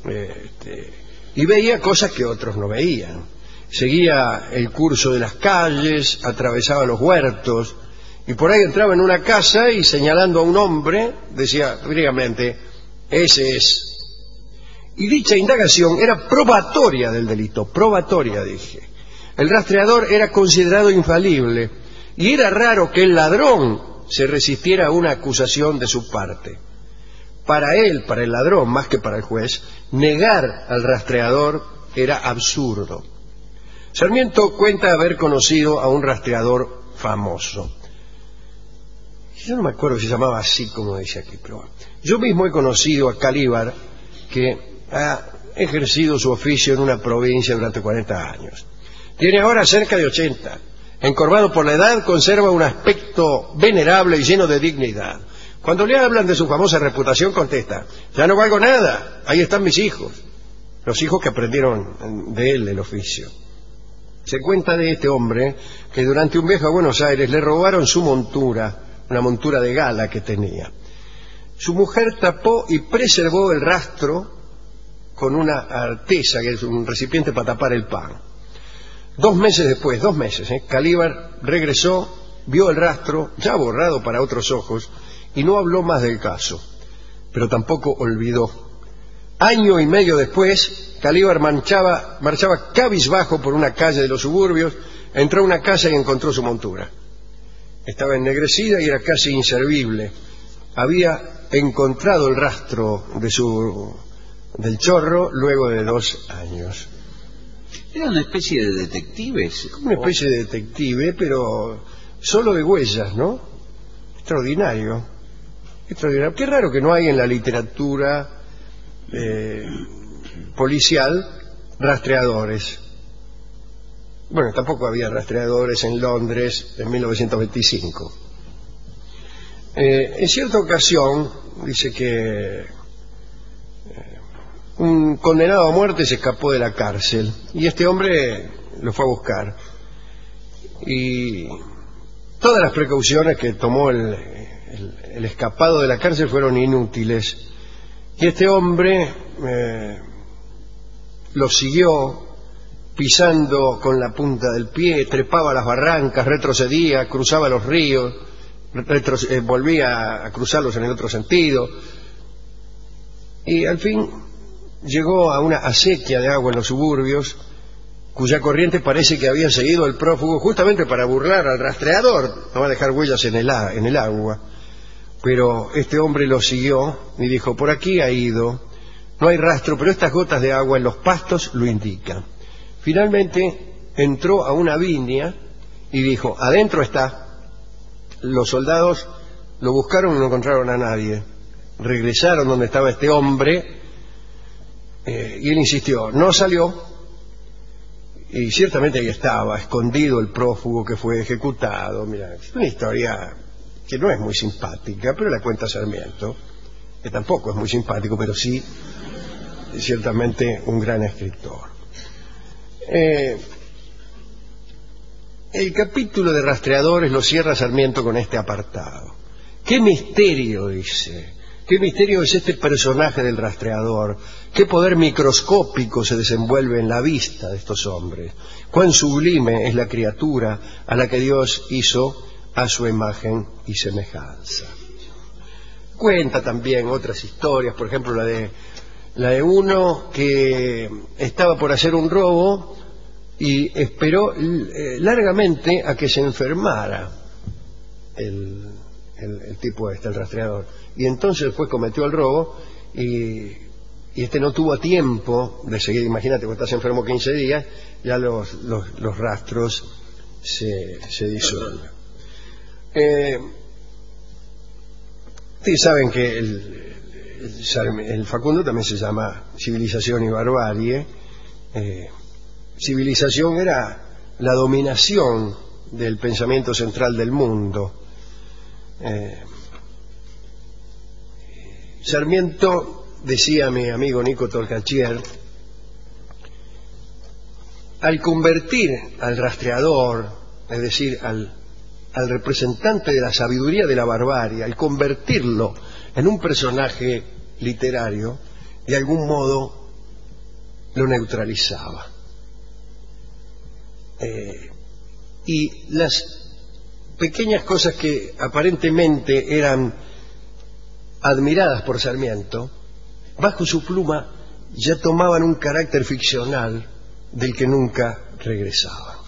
y veía cosas que otros no veían. Seguía el curso de las calles, atravesaba los huertos y por ahí entraba en una casa y señalando a un hombre decía fríamente: ese es. Y dicha indagación era probatoria del delito, probatoria, dije. El rastreador era considerado infalible y era raro que el ladrón se resistiera a una acusación de su parte. Para él, para el ladrón, más que para el juez, negar al rastreador era absurdo. Sarmiento cuenta haber conocido a un rastreador famoso. Yo no me acuerdo si se llamaba así como dice aquí, pero yo mismo he conocido a Calíbar, que ha ejercido su oficio en una provincia durante 40 años. Tiene ahora cerca de 80. Encorvado por la edad, conserva un aspecto venerable y lleno de dignidad. Cuando le hablan de su famosa reputación, contesta: ya no valgo nada, ahí están mis hijos. Los hijos que aprendieron de él el oficio. Se cuenta de este hombre que durante un viaje a Buenos Aires le robaron su montura, una montura de gala que tenía. Su mujer tapó y preservó el rastro con una artesa, que es un recipiente para tapar el pan. 2 meses después, Calíbar regresó, vio el rastro, ya borrado para otros ojos, y no habló más del caso, pero tampoco olvidó. Año y medio después, Calíbar marchaba cabizbajo por una calle de los suburbios, entró a una casa y encontró su montura. Estaba ennegrecida y era casi inservible. Había encontrado el rastro del chorro luego de 2 años. ¿Era una especie de detective? Una especie de detective, pero solo de huellas, ¿no? Extraordinario. Qué raro que no hay en la literatura policial rastreadores. Bueno, tampoco había rastreadores en Londres en 1925. En cierta ocasión, dice que un condenado a muerte se escapó de la cárcel y este hombre lo fue a buscar. Y todas las precauciones que tomó el escapado de la cárcel fueron inútiles. Y este hombre lo siguió pisando con la punta del pie, trepaba las barrancas, retrocedía, cruzaba los ríos, volvía a cruzarlos en el otro sentido. Y al fin llegó a una acequia de agua en los suburbios, cuya corriente parece que había seguido al prófugo justamente para burlar al rastreador, no va a dejar huellas en el agua. Pero este hombre lo siguió y dijo: por aquí ha ido, no hay rastro, pero estas gotas de agua en los pastos lo indican. Finalmente entró a una viña y dijo: adentro está. Los soldados lo buscaron y no encontraron a nadie. Regresaron donde estaba este hombre y él insistió, no salió, y ciertamente ahí estaba, escondido el prófugo que fue ejecutado. Mira, es una historia que no es muy simpática, pero la cuenta Sarmiento, que tampoco es muy simpático, pero sí, ciertamente un gran escritor. El capítulo de rastreadores lo cierra Sarmiento con este apartado. ¿Qué misterio, dice? ¿Qué misterio es este personaje del rastreador? ¿Qué poder microscópico se desenvuelve en la vista de estos hombres? ¿Cuán sublime es la criatura a la que Dios hizo a su imagen y semejanza? Cuenta también otras historias, por ejemplo la de uno que estaba por hacer un robo y esperó largamente a que se enfermara el tipo el rastreador, y entonces después cometió el robo y este no tuvo tiempo de seguir. Imagínate, cuando estás enfermo 15 días, ya los rastros se disuelven. Ustedes saben que el Facundo también se llama Civilización y Barbarie. Civilización era la dominación del pensamiento central del mundo. Sarmiento decía a mi amigo Nico Tolcachier al convertir al rastreador, es decir, al representante de la sabiduría de la barbarie, al convertirlo en un personaje literario, de algún modo lo neutralizaba. Y las pequeñas cosas que aparentemente eran admiradas por Sarmiento, bajo su pluma ya tomaban un carácter ficcional del que nunca regresaba.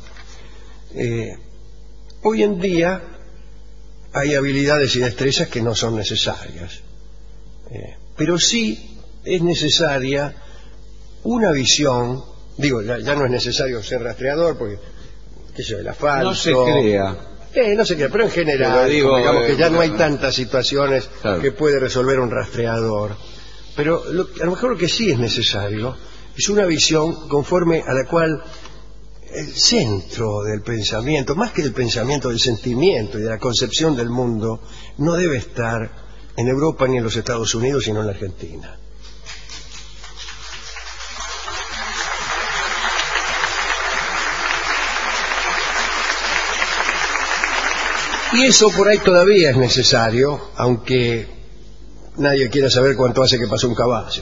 Hoy en día hay habilidades y destrezas que no son necesarias, pero sí es necesaria una visión. Digo, ya no es necesario ser rastreador porque, qué sé yo, el asfalto... No se crea. No se crea, pero en general, digo, digamos que ya no hay tantas situaciones claro, que puede resolver un rastreador. Pero a lo mejor lo que sí es necesario es una visión conforme a la cual el centro del pensamiento, más que del pensamiento, del sentimiento y de la concepción del mundo, no debe estar en Europa ni en los Estados Unidos, sino en la Argentina. Y eso por ahí todavía es necesario, aunque nadie quiera saber cuánto hace que pasó un caballo.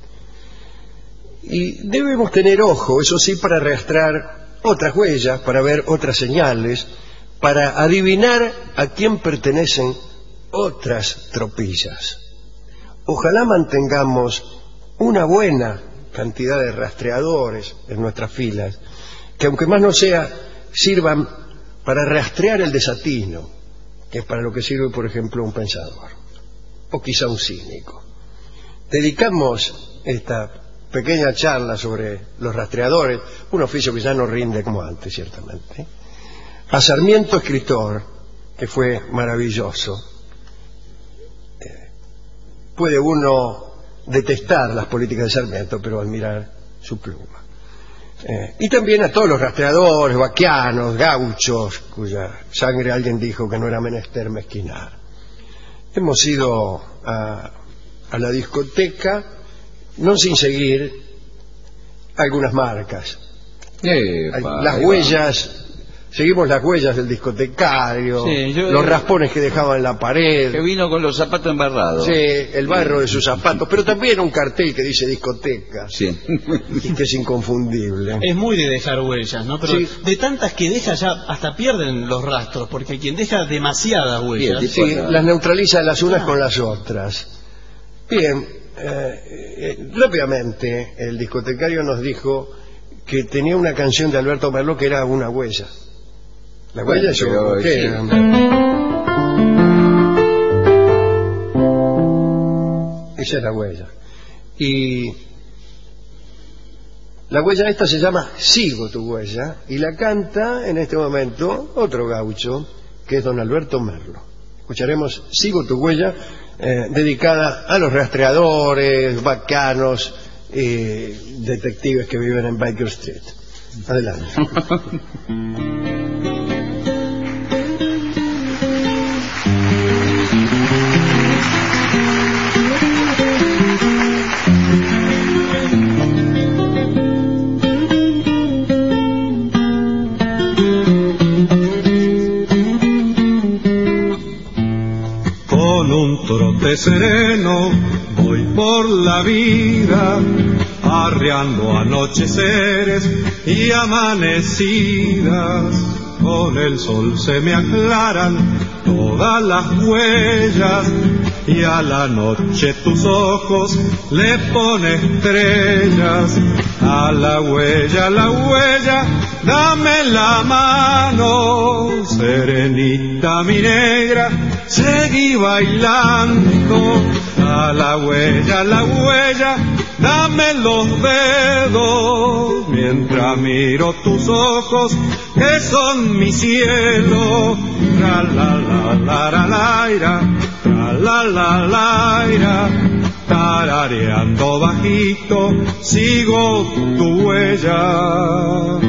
Y debemos tener ojo, eso sí, para rastrear otras huellas, para ver otras señales, para adivinar a quién pertenecen otras tropillas. Ojalá mantengamos una buena cantidad de rastreadores en nuestras filas, que aunque más no sea, sirvan para rastrear el desatino, que es para lo que sirve, por ejemplo, un pensador, o quizá un cínico. Dedicamos esta pequeña charla sobre los rastreadores, un oficio que ya no rinde como antes, ciertamente, a Sarmiento, escritor, que fue maravilloso. Puede uno detestar las políticas de Sarmiento, pero admirar su pluma. Y también a todos los rastreadores, vaquianos, gauchos, cuya sangre alguien dijo que no era menester mezquinar. Hemos ido a la discoteca, no sin seguir algunas marcas. Las huellas, seguimos las huellas del discotecario, sí, los raspones que dejaba en la pared. Que vino con los zapatos embarrados. Sí, el barro de sus zapatos, pero también un cartel que dice discoteca. Sí. Y que es inconfundible. Es muy de dejar huellas, ¿no? Pero sí, de tantas que deja ya hasta pierden los rastros, porque quien deja demasiadas huellas... Bien, sí, las neutraliza las unas con las otras. Bien, rápidamente el discotecario nos dijo que tenía una canción de Alberto Merlot que era una huella. La huella es ¿qué? Esa es la huella. Y la huella esta se llama Sigo tu huella, y la canta en este momento otro gaucho, que es don Alberto Merlo. Escucharemos Sigo tu huella, dedicada a los rastreadores, vacanos, detectives que viven en Baker Street. Adelante. Con un trote sereno voy por la vida, arreando anocheceres y amanecidas. Con el sol se me aclaran todas las huellas y a la noche tus ojos le pones estrellas. A la huella, dame la mano, serenita mi negra, seguí bailando. A la huella, dame los dedos, mientras miro tus ojos, que son mi cielo. Tra la la la la la, tra la la la, tarareando bajito, sigo tu huella.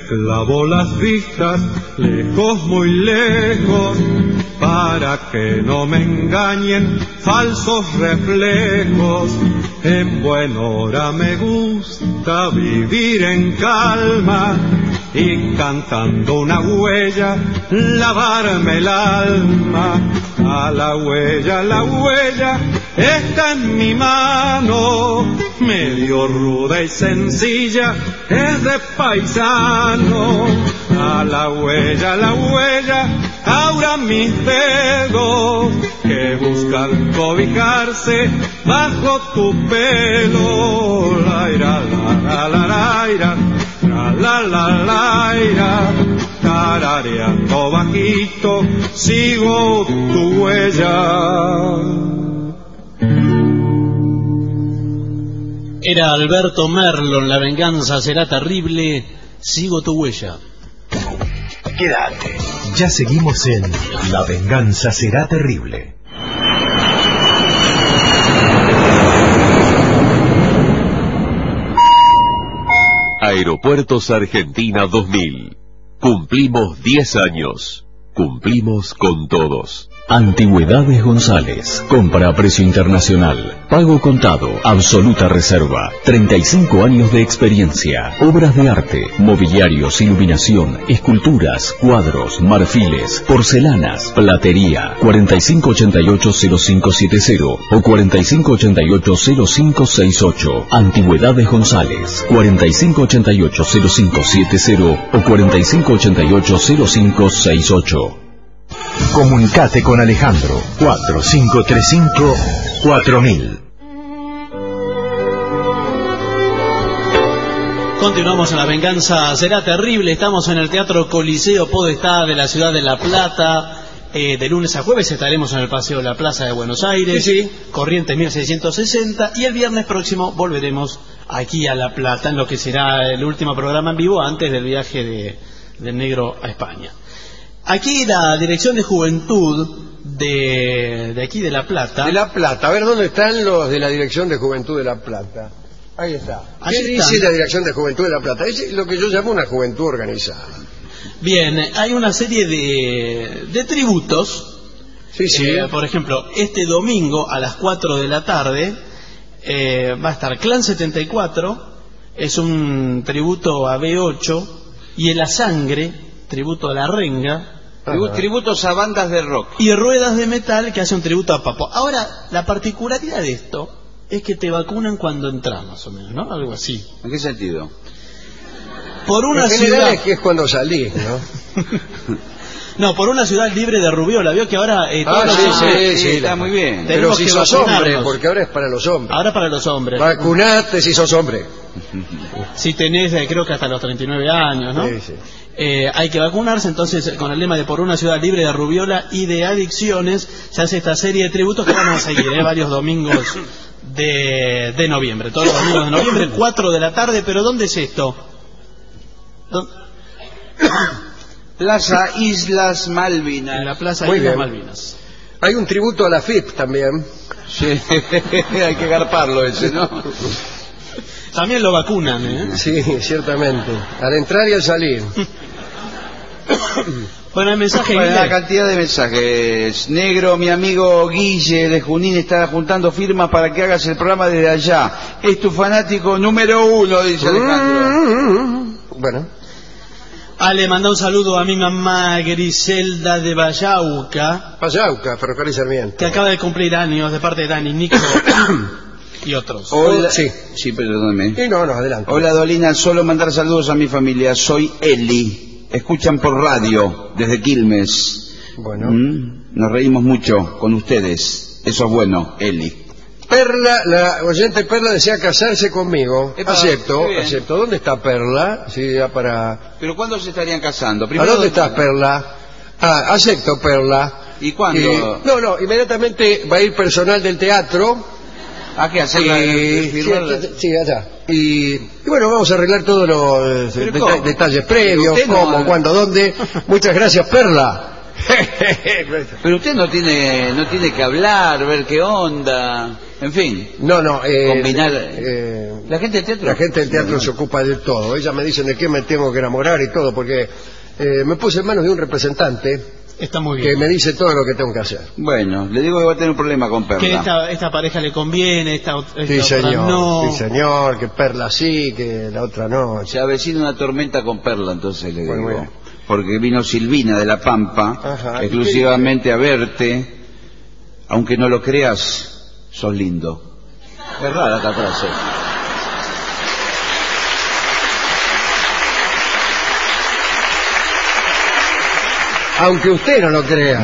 clavo las vistas lejos, muy lejos, para que no me engañen falsos reflejos. En buena hora me gusta vivir en calma y cantando una huella lavarme el alma. A la huella está en mi mano, medio ruda y sencilla, es de paisano. A la huella, ahora mis dedos que buscan cobijarse bajo tu pelo. La ira, la la la ira, la la ira, tarareando bajito, sigo tu huella. Era Alberto Merlo, La venganza será terrible, sigo tu huella. Quédate. Ya seguimos en La venganza será terrible. Aeropuertos Argentina 2000. Cumplimos 10 años. Cumplimos con todos. Antigüedades González. Compra a precio internacional. Pago contado. Absoluta reserva. 35 años de experiencia. Obras de arte. Mobiliarios, iluminación, esculturas, cuadros, marfiles, porcelanas, platería. 4588-0570 o 4588-0568. Antigüedades González. 4588-0570 o 4588-0568. Comunicate con Alejandro 4535-4000. Continuamos en La venganza será terrible. Estamos en el Teatro Coliseo Podestá de la ciudad de La Plata. De lunes a jueves estaremos en el Paseo de la Plaza de Buenos Aires, sí. Corrientes 1660, y el viernes próximo volveremos aquí a La Plata en lo que será el último programa en vivo antes del viaje del Negro a España. Aquí la Dirección de Juventud de aquí de La Plata. De La Plata. A ver, ¿dónde están los de la Dirección de Juventud de La Plata? Ahí está. ¿Qué dice la Dirección de Juventud de La Plata? Es lo que yo llamo una juventud organizada. Bien, hay una serie de tributos. Sí, sí. Por ejemplo, este domingo a las 4 de la tarde va a estar Clan 74, es un tributo a B8, y en La Sangre, tributo a La Renga. Tributos a bandas de rock. Y Ruedas de Metal, que hace un tributo a Papo. Ahora, la particularidad de esto es que te vacunan cuando entras, más o menos, ¿no? Algo así. ¿En qué sentido? Por una en general ciudad... es que es cuando salís, ¿no? No, por una ciudad libre de rubiola. Vio que ahora... sí, está muy bien. Pero si sos hombre, porque ahora es para los hombres. Ahora para los hombres. Vacunate si sos hombre. Si tenés, creo que hasta los 39 años, ¿no? Sí, sí. Hay que vacunarse, entonces con el lema de por una ciudad libre de rubiola y de adicciones se hace esta serie de tributos que van a seguir varios domingos de noviembre, todos los domingos de noviembre, 4 de la tarde. Pero ¿dónde es esto? Plaza Islas Malvinas. En la Plaza Muy Islas bien. Malvinas. Hay un tributo a la FIP también. Sí, hay que garparlo ese, ¿no? También lo vacunan, ¿eh? Sí, ciertamente. Al entrar y al salir. Bueno, el mensaje... Bueno, la cantidad de mensajes. Negro, mi amigo Guille de Junín está juntando firmas para que hagas el programa desde allá. Es tu fanático número 1, dice Alejandro. Bueno. Le manda un saludo a mi mamá Griselda de Vallauca, Ferrocarril Sarmiento. que acaba de cumplir años, de parte de Dani, Nico y otros. Hola, Sí, perdóname. no, adelante. Hola Dolina, solo mandar saludos a mi familia. Soy Eli. Escuchan por radio desde Quilmes. Bueno. Nos reímos mucho con ustedes. Eso es bueno, Eli. Perla, la oyente Perla desea casarse conmigo. Epa, Acepto. muy bien. ¿Dónde está Perla? Sí, ya para... ¿Pero cuándo se estarían casando? ¿A dónde estás, Perla? Acepto, Perla. ¿Y cuándo? No, inmediatamente va a ir personal del teatro. ¿A qué hacerla? Sí, allá. Y bueno, vamos a arreglar todos los detalles previos, cómo, cuándo, dónde. Muchas gracias, Perla. Pero usted no tiene que hablar, ver qué onda. En fin. No. Combinar. La gente del teatro. La gente del teatro se ocupa de todo. Ella me dice de qué me tengo que enamorar y todo, porque me puse en manos de un representante. Está muy bien. Que me dice todo lo que tengo que hacer. Bueno, le digo que va a tener un problema con Perla. Que esta pareja le conviene, esta Sí, señor. otra no. Sí, señor. Que Perla sí, que la otra no. Se avecina una tormenta con Perla, entonces le digo. Bueno. Porque vino Silvina de La Pampa, Ajá. exclusivamente a verte. Aunque no lo creas, sos lindo. Es rara esta frase. Aunque usted no lo crea.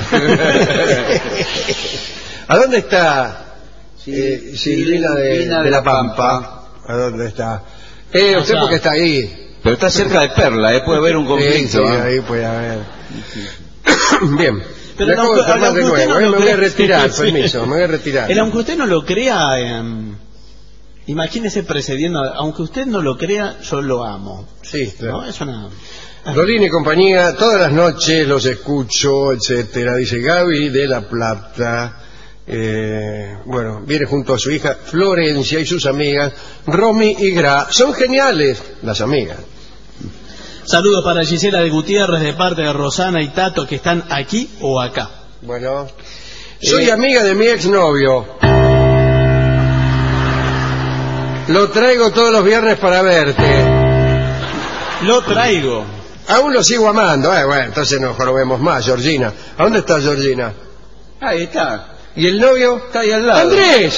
¿A dónde está Silvina de La Pampa? ¿A dónde está? Usted porque está ahí. Pero está cerca de Perla, puede haber un conflicto. Sí, ahí puede haber. Bien. Pero aunque usted no lo me voy a crea. retirar, Sí. permiso, me voy a retirar. Aunque usted no lo crea, imagínese precediendo, aunque usted no lo crea, yo lo amo. Sí, claro. ¿No? Es una... Dolina y compañía, todas las noches los escucho, etcétera. Dice Gaby de La Plata. Bueno, viene junto a su hija Florencia y sus amigas Romy y Gra. Son geniales las amigas. Saludos para Gisela de Gutiérrez de parte de Rosana y Tato que están aquí o acá. Bueno, soy amiga de mi exnovio. Lo traigo todos los viernes para verte. Lo traigo. Aún lo sigo amando. Bueno, entonces no lo vemos más, Georgina. ¿A dónde está Georgina? Ahí está. ¿Y el novio? Está ahí al lado. ¡Andrés!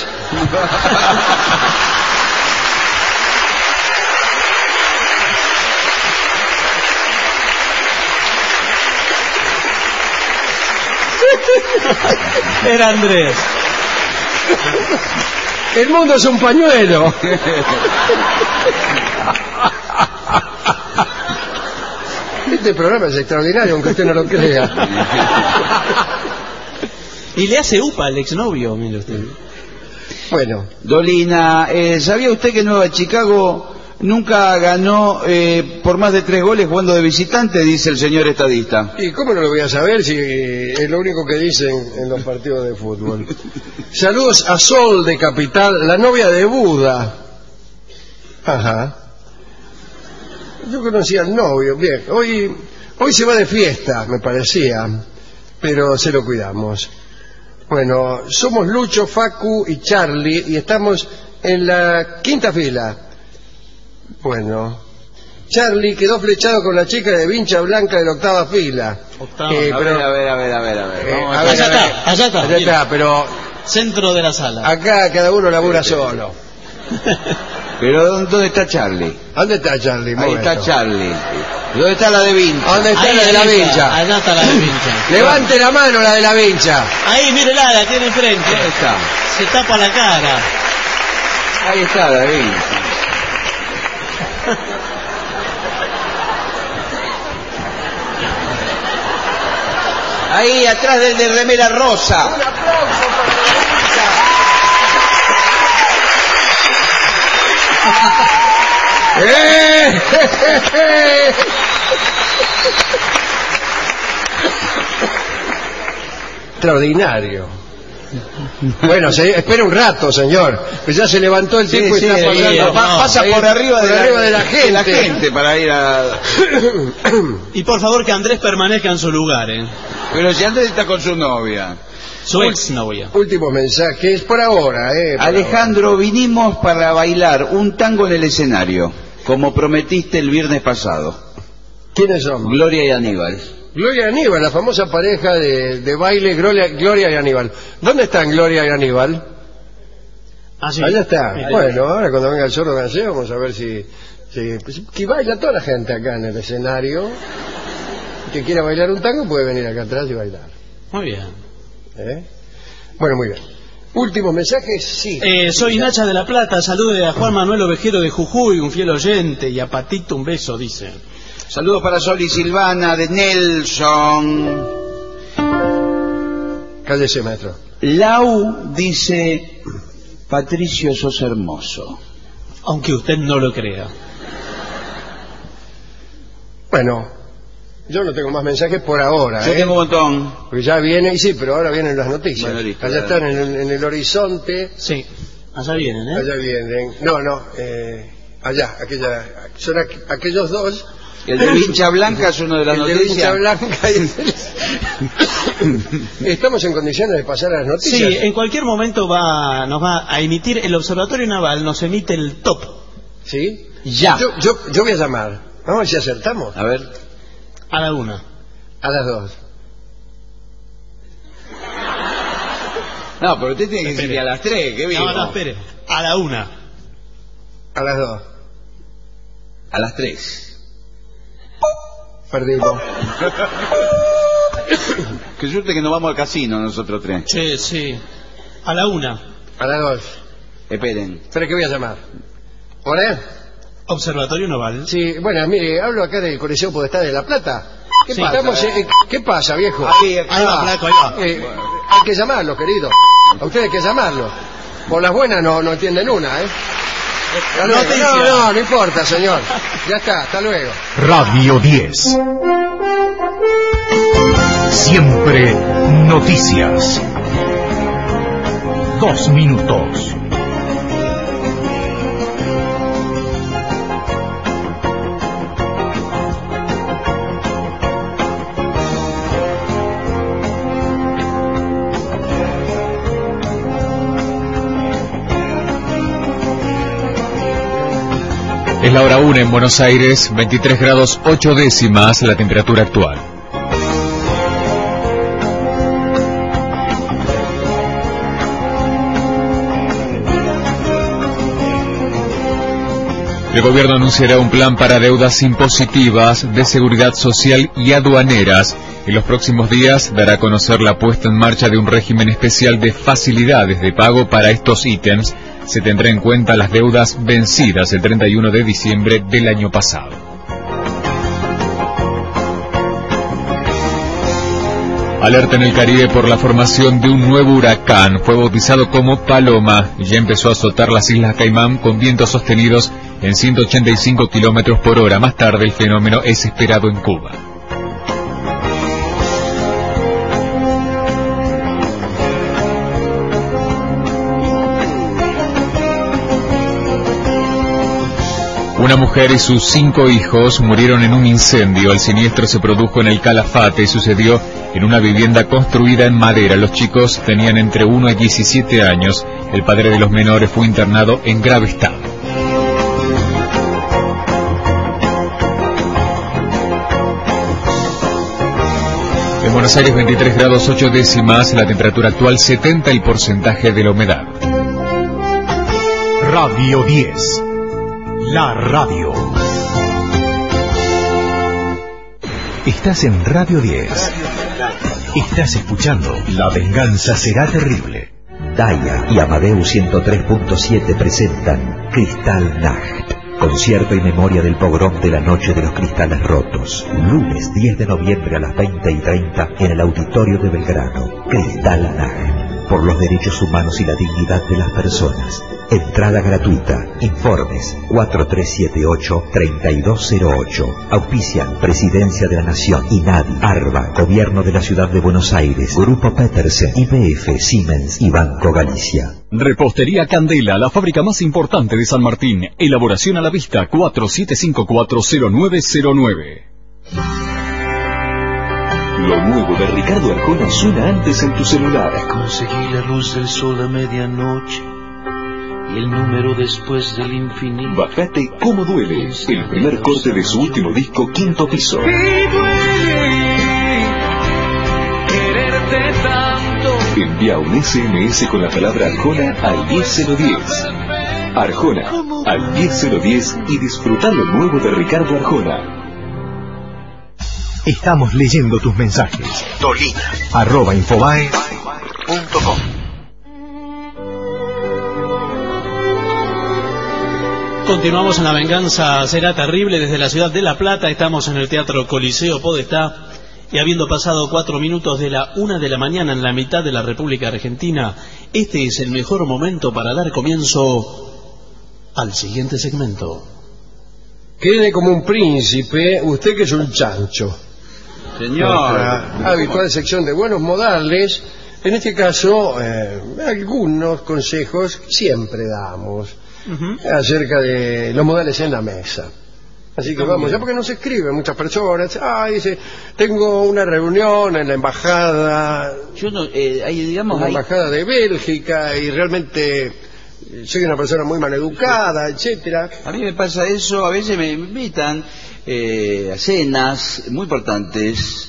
Era Andrés. El mundo es un pañuelo. Este programa es extraordinario, aunque usted no lo crea. Y le hace upa al exnovio, mire usted. Bueno, Dolina, ¿sabía usted que Nueva Chicago nunca ganó por más de 3 goles jugando de visitante? Dice el señor estadista. ¿y cómo no lo voy a saber si es lo único que dicen en los partidos de fútbol? Saludos a Sol de Capital, la novia de Buda. Ajá. Yo conocía al novio. Bien, hoy se va de fiesta, me parecía, pero se lo cuidamos. Bueno, somos Lucho, Facu y Charlie y estamos en la 5ª fila. Bueno, Charlie quedó flechado con la chica de vincha blanca de la 8ª fila. A ver. Allá está, pero centro de la sala. acá cada uno labura solo. Pero ¿dónde está Charlie? ¿Dónde está Charlie? Ahí está Charlie. ¿Dónde está la de vincha? ¿Dónde está Ahí, la de la ahí está, vincha? allá está la de vincha. Levante la mano la de la vincha. Ahí, mírela, la tiene enfrente. Ahí está. Se tapa la cara. Ahí está la de vincha. Ahí atrás del de remera rosa. Un aplauso para la vincha. Extraordinario. Bueno, espera un rato, señor. Pues ya se levantó el tipo y está pasando. Pasa por arriba de la gente. para ir a... Y por favor que Andrés permanezca en su lugar, Pero si Andrés está con su novia. Su exnovia. Últimos mensajes por ahora, por Alejandro, vinimos para bailar un tango en el escenario, como prometiste el viernes pasado. ahora. ¿Quiénes son? Gloria y Aníbal. Gloria y Aníbal, la famosa pareja de baile Gloria y Aníbal. ¿Dónde están Gloria y Aníbal? Ah, sí. Allá está. Ahí. Bueno, ahora cuando venga el zorro Gansé vamos a ver si que baila toda la gente acá en el escenario. Que quiera bailar un tango puede venir acá atrás y bailar. Muy bien. Bueno, muy bien. Últimos mensajes, sí. Soy Nacha de La Plata, salude a Juan Manuel Ovejero de Jujuy, un fiel oyente, y a Patito un beso, dice. Saludos para Sol y Silvana de Nelson. Cállese, maestro. Lau dice, Patricio, sos hermoso. Aunque usted no lo crea. Bueno, yo no tengo más mensajes por ahora. Yo tengo un montón. Porque ya viene, y sí, pero ahora vienen las noticias. Bueno, listo, Allá están en el horizonte. Sí. Allá vienen, ¿eh? Allá vienen. No, allá, son aquellos dos. El de vincha blanca es uno de las noticias. El de vincha blanca ¿Estamos en condiciones de pasar a las noticias? Sí, en cualquier momento nos va a emitir el Observatorio Naval, nos emite el top. ¿Sí? Ya. Yo voy a llamar. Vamos a ver si acertamos. A ver. A la 1. A las 2. No, pero usted tiene que decir que a las 3, qué bien. No, espere. A la 1. A las 2. A las 3. Perdimos. Qué suerte que nos vamos al casino nosotros tres. Sí. A la 1. A las 2. Esperen. Espera que voy a llamar. ¿Hola? Observatorio Naval. Sí, bueno, mire, hablo acá del Coliseo Podestá de La Plata. ¿Qué Sí, pasa? ¿Qué pasa, viejo? Ahí va, flaco, ahí va. Hay que llamarlo, querido. A usted hay que llamarlo. Por las buenas no entienden una, ¿eh? No importa, señor. Ya está, hasta luego. Radio 10. Siempre noticias. 2 minutos. Es la hora 1 en Buenos Aires, 23 grados 8 décimas la temperatura actual. El gobierno anunciará un plan para deudas impositivas, de seguridad social y aduaneras. En los próximos días dará a conocer la puesta en marcha de un régimen especial de facilidades de pago para estos ítems. Se tendrá en cuenta las deudas vencidas el 31 de diciembre del año pasado. Alerta en el Caribe por la formación de un nuevo huracán. Fue bautizado como Paloma y ya empezó a azotar las Islas Caimán con vientos sostenidos en 185 kilómetros por hora. Más tarde el fenómeno es esperado en Cuba. Una mujer y sus 5 hijos murieron en un incendio. El siniestro se produjo en el Calafate y sucedió en una vivienda construida en madera. Los chicos tenían entre 1 y 17 años. El padre de los menores fue internado en grave estado. En Buenos Aires 23 grados 8 décimas, la temperatura actual 70 el porcentaje de la humedad. Radio 10. La radio. Estás en Radio 10. Estás escuchando La venganza será terrible. Daya y Amadeus 103.7 presentan Cristal Nacht. Concierto en memoria del pogrom de la noche de los cristales rotos. Lunes 10 de noviembre a las 20:30 en el Auditorio de Belgrano. Cristal Nacht. Por los derechos humanos y la dignidad de las personas. Entrada gratuita. Informes 4378-3208. Auspician Presidencia de la Nación, INADI, ARBA, Gobierno de la Ciudad de Buenos Aires, Grupo Petersen, YPF, Siemens y Banco Galicia. Repostería Candela, la fábrica más importante de San Martín. Elaboración a la vista 47540909. Lo nuevo de Ricardo Arjona suena antes en tu celular. Conseguí la luz del sol a medianoche y el número después del infinito. Bájate Cómo Duele, el primer corte de su último disco, Quinto Piso. Y duele quererte tanto. Envía un SMS con la palabra Arjona al 10010. Arjona al 10010 y disfruta lo nuevo de Ricardo Arjona. Estamos leyendo tus mensajes. Dolina@infobae.com. Continuamos en La venganza será terrible desde la ciudad de La Plata. Estamos en el Teatro Coliseo Podestá y habiendo pasado 4 minutos de la 1 de la mañana en la mitad de la República Argentina, este es el mejor momento para dar comienzo al siguiente segmento. Quede como un príncipe, usted que es un chancho. Señor. Nuestra habitual sección de buenos modales, En este caso, algunos consejos siempre damos acerca de los modales en la mesa. Así que vamos, ya porque nos escriben muchas personas. Dice, tengo una reunión en la embajada, embajada de Bélgica, y realmente soy una persona muy maleducada, etcétera. A mí me pasa eso, a veces me invitan a cenas muy importantes.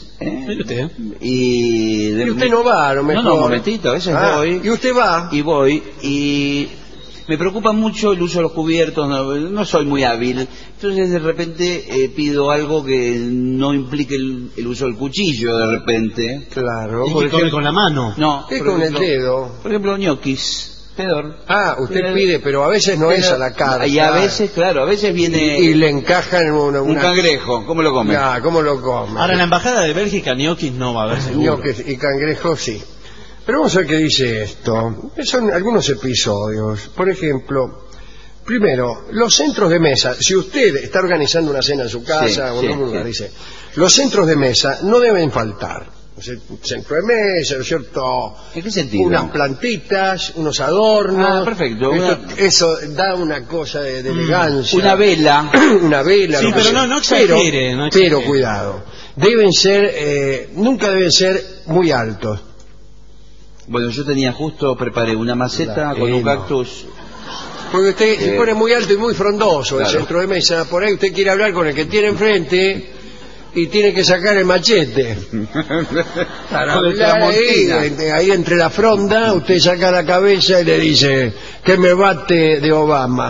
Y usted no va, a lo mejor. No, un momentito, a veces voy. ¿Y usted va? Y voy, y me preocupa mucho el uso de los cubiertos, no soy muy hábil. Entonces de repente pido algo que no implique el uso del cuchillo de repente. Claro. ¿Y que come con la mano? No, con el dedo. Por ejemplo, ñoquis. Pedor. Usted pide, pero a veces no es a la carta. Y a veces, claro, a veces viene... Y le encaja en un cangrejo, ¿cómo lo come? ¿Cómo lo come? Ahora, en la embajada de Bélgica, ñoquis no va a haber seguro. Ñoquis y cangrejos sí. Pero vamos a ver qué dice esto. Son algunos episodios. Por ejemplo, primero, los centros de mesa. Si usted está organizando una cena en su casa o en algún lugar, dice, los centros de mesa no deben faltar. Centro de mesa, ¿no es cierto? ¿En qué sentido? Unas plantitas, unos adornos. Perfecto. Eso da una cosa de elegancia. Una vela. Una vela. Sí, pero no exagere. Pero cuidado. Deben ser, nunca deben ser muy altos. Bueno, yo preparé una maceta con un cactus. Porque usted se pone muy alto y muy frondoso el centro de mesa. Por ahí usted quiere hablar con el que tiene enfrente y tiene que sacar el machete para hablar ahí entre la fronda. Usted saca la cabeza y le dice que me bate de Obama.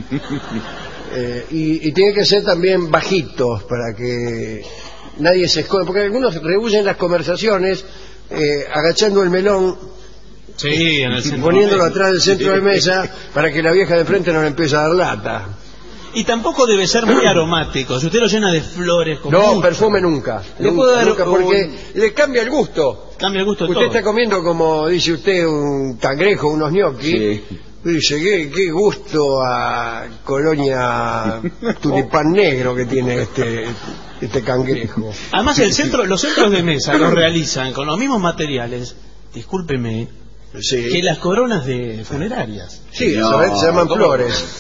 Y tiene que ser también bajitos para que nadie se esconda, porque algunos rehuyen las conversaciones agachando el melón, poniéndolo atrás del centro de mesa para que la vieja de frente no le empiece a dar lata. Y tampoco debe ser muy aromático. Si usted lo llena de flores... perfume nunca. Nunca, porque le cambia el gusto. Cambia el gusto de usted todo. Está comiendo, como dice usted, un cangrejo, unos ñoquis. Sí. Y dice, qué gusto a colonia tulipán negro que tiene este cangrejo. Además, los centros de mesa los realizan con los mismos materiales, discúlpeme, que las coronas de funerarias. Sí, se llaman flores.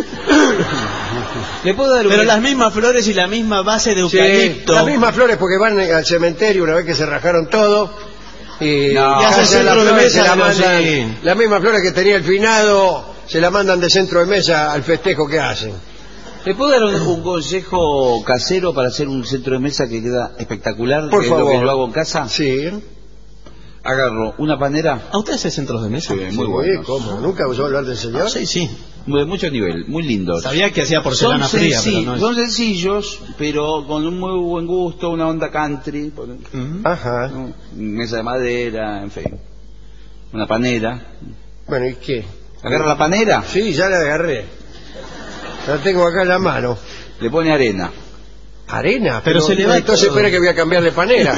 ¿Le puedo dar Pero las mismas flores y la misma base de eucalipto. Las mismas flores, porque van al cementerio una vez que se rajaron todo. Y hacen centro de mesa. Las mismas flores que tenía el finado se la mandan de centro de mesa al festejo que hacen. ¿Le puedo dar un consejo casero para hacer un centro de mesa que queda espectacular? Por favor. Lo que yo hago en casa. Sí. Agarro una panera. ¿A usted hace centros de mesa? Sí, muy bueno. ¿Cómo? ¿Nunca oyó hablar del señor? Sí. De mucho nivel, muy lindo. Sabía que hacía porcelana fría, pero no es... Son sencillos, pero con un muy buen gusto, una onda country. Ajá. Mesa de madera, en fin. Una panera. Bueno, ¿y qué? ¿Agarra la panera? Sí, ya la agarré. La tengo acá en la mano. Le pone arena. ¿Arena? Pero se le va entonces todo. Espera que voy a cambiar de panera.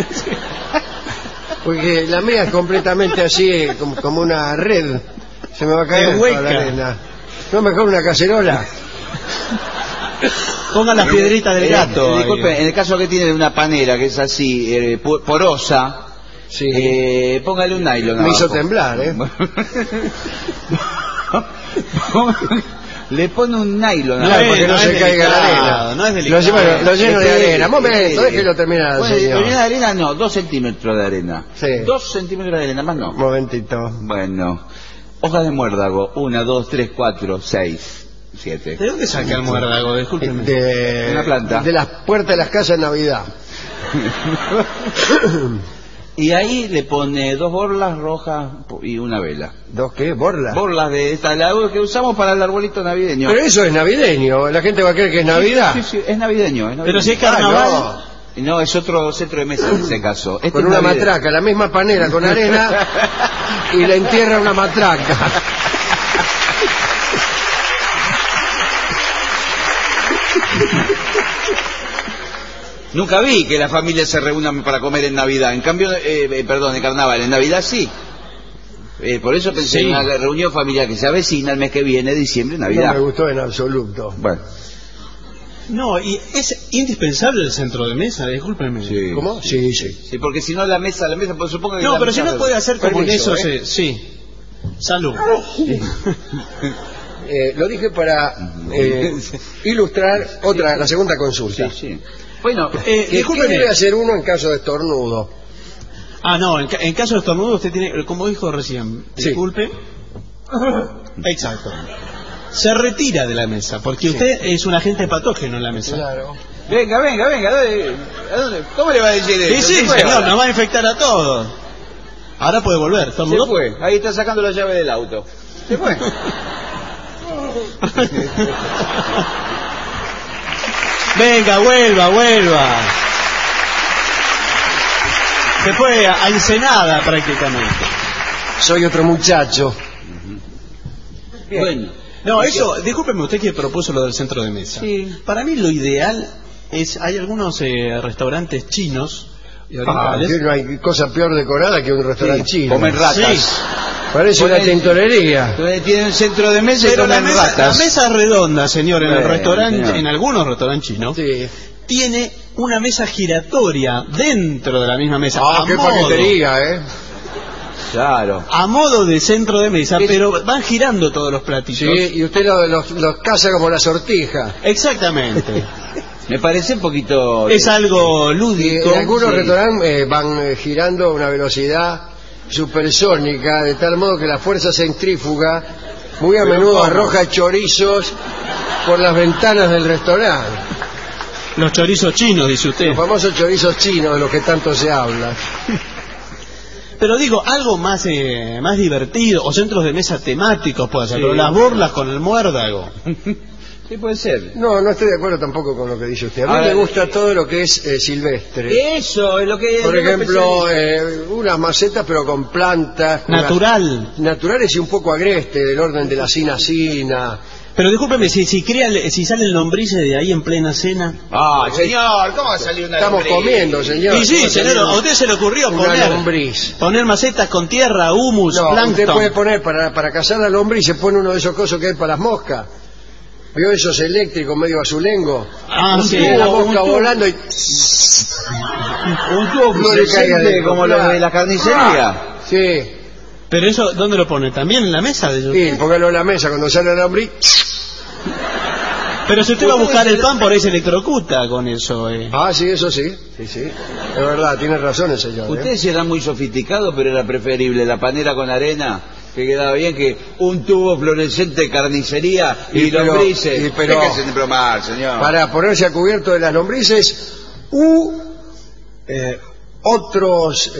Porque la mía es completamente así, como una red. Se me va a caer toda la arena. No, mejor una cacerola. Ponga las piedritas del gato. Disculpe, en el caso que tiene una panera que es así, porosa, póngale un nylon. Me hizo temblar, ¿eh? Le pone un nylon. Para que no se caiga la arena. No es delicado. Lo lleno de arena. Momento, déjelo terminar. Bueno, lo lleno de arena no, 2 centímetros de arena. Sí. 2 centímetros de arena, más no. Momentito. Bueno. Hojas de muérdago, 1, 2, 3, 4, 6, 7. ¿De dónde saca el muérdago? Discúlpeme. De una planta. De las puertas de las casas en Navidad. Y ahí le pone 2 borlas rojas y una vela. ¿2 qué? ¿Borlas? Borlas de esta, la que usamos para el arbolito navideño. Pero eso es navideño, la gente va a creer que es Navidad. Sí, es navideño. Pero si es carnaval... No, es otro centro de mesa en ese caso. Con una matraca, la misma panera con arena y la entierra una matraca. Nunca vi que las familias se reúnan para comer en Navidad. En cambio, en carnaval. En Navidad sí. Por eso pensé en una reunión familiar que se avecina el mes que viene, diciembre, Navidad. No me gustó en absoluto. Bueno. No, y es indispensable el centro de mesa, discúlpenme. Sí. ¿Cómo? Sí. Sí, porque si no la mesa, pues supongo que... No, la pero mesa si no puede hacer como en Permiso, eso, sí. Salud. Lo dije para ilustrar la segunda consulta. Sí. Bueno, ¿Qué discúlpeme. debe hacer uno en caso de estornudo? Ah, no, en caso de estornudo usted tiene, como dijo recién, Sí. disculpe. Exacto. Se retira de la mesa, porque usted es un agente patógeno en la mesa. Claro. venga. ¿A dónde? ¿Cómo le va a decir Sí, eso? sí, Se fue señor, ahora. nos va a infectar a todos. Ahora puede volver, Se ¿estornudó? fue. Ahí está sacando la llave del auto. Se fue. Venga, vuelva. Se fue a Ensenada prácticamente. Soy otro muchacho. Bueno. No, eso, discúlpeme usted que propuso lo del centro de mesa. Sí. Para mí lo ideal es, hay algunos restaurantes chinos y orientales. Que no hay cosa peor decorada que un restaurante chino. Comen ratas. Sí. Parece una tintorería. Entonces tienen centro de mesa y Pero comen la ratas. mesa redonda, señor, en el Bueno, restaurante, señor. en algunos restaurantes chinos, Sí. tiene una mesa giratoria dentro de la misma mesa. Ah, a qué modo- paquetería, ¿eh? Claro. A modo de centro de mesa, pero van girando todos los platitos. Sí, y usted los caza como la sortija. Exactamente. Me parece un poquito... Es algo Y lúdico. en algunos sí. restaurantes van girando a una velocidad supersónica, de tal modo que la fuerza centrífuga muy a menudo arroja chorizos por las ventanas del restaurante. Los chorizos chinos, dice usted. Los famosos chorizos chinos de los que tanto se habla. Pero digo, algo más divertido, o centros de mesa temáticos puede ser, Sí. pero las burlas con el muérdago. Sí, puede ser. No estoy de acuerdo tampoco con lo que dice usted. A mí Ahora, me gusta todo lo que es silvestre. Eso es lo que... Por es lo ejemplo, especial. unas macetas pero con plantas. Natural. Naturales y un poco agreste, del orden de la cina. Pero discúlpeme, si salen lombrices de ahí en plena cena. Ah, señor, ¿cómo va a salir una Estamos lombriz? comiendo, señor. Y sí, ¿Cómo señor, salir a usted se le ocurrió una lombriz? poner macetas con tierra, humus, No, usted plancton. puede poner para cazar la lombriz, se pone uno de esos cosos que hay para las moscas. ¿Vio esos eléctricos medio azulengo? Ah, sí. La mosca volando y... Un tubo No le caiga fluorescente de como los de la carnicería. Sí, Pero eso, ¿dónde lo pone? ¿También en la mesa de ellos? sí, póngalo en la mesa cuando sale la lombriz. Pero si usted va a buscar el pan, por ahí se electrocuta con eso. Ah, sí, eso sí. Sí, sí. Es verdad, tiene razón el señor. Ustedes eran muy sofisticados, pero era preferible la panera con arena, que quedaba bien, que un tubo fluorescente de carnicería y lombrices. pero- Déjense de bromar, señor. Para ponerse a cubierto de las lombrices otros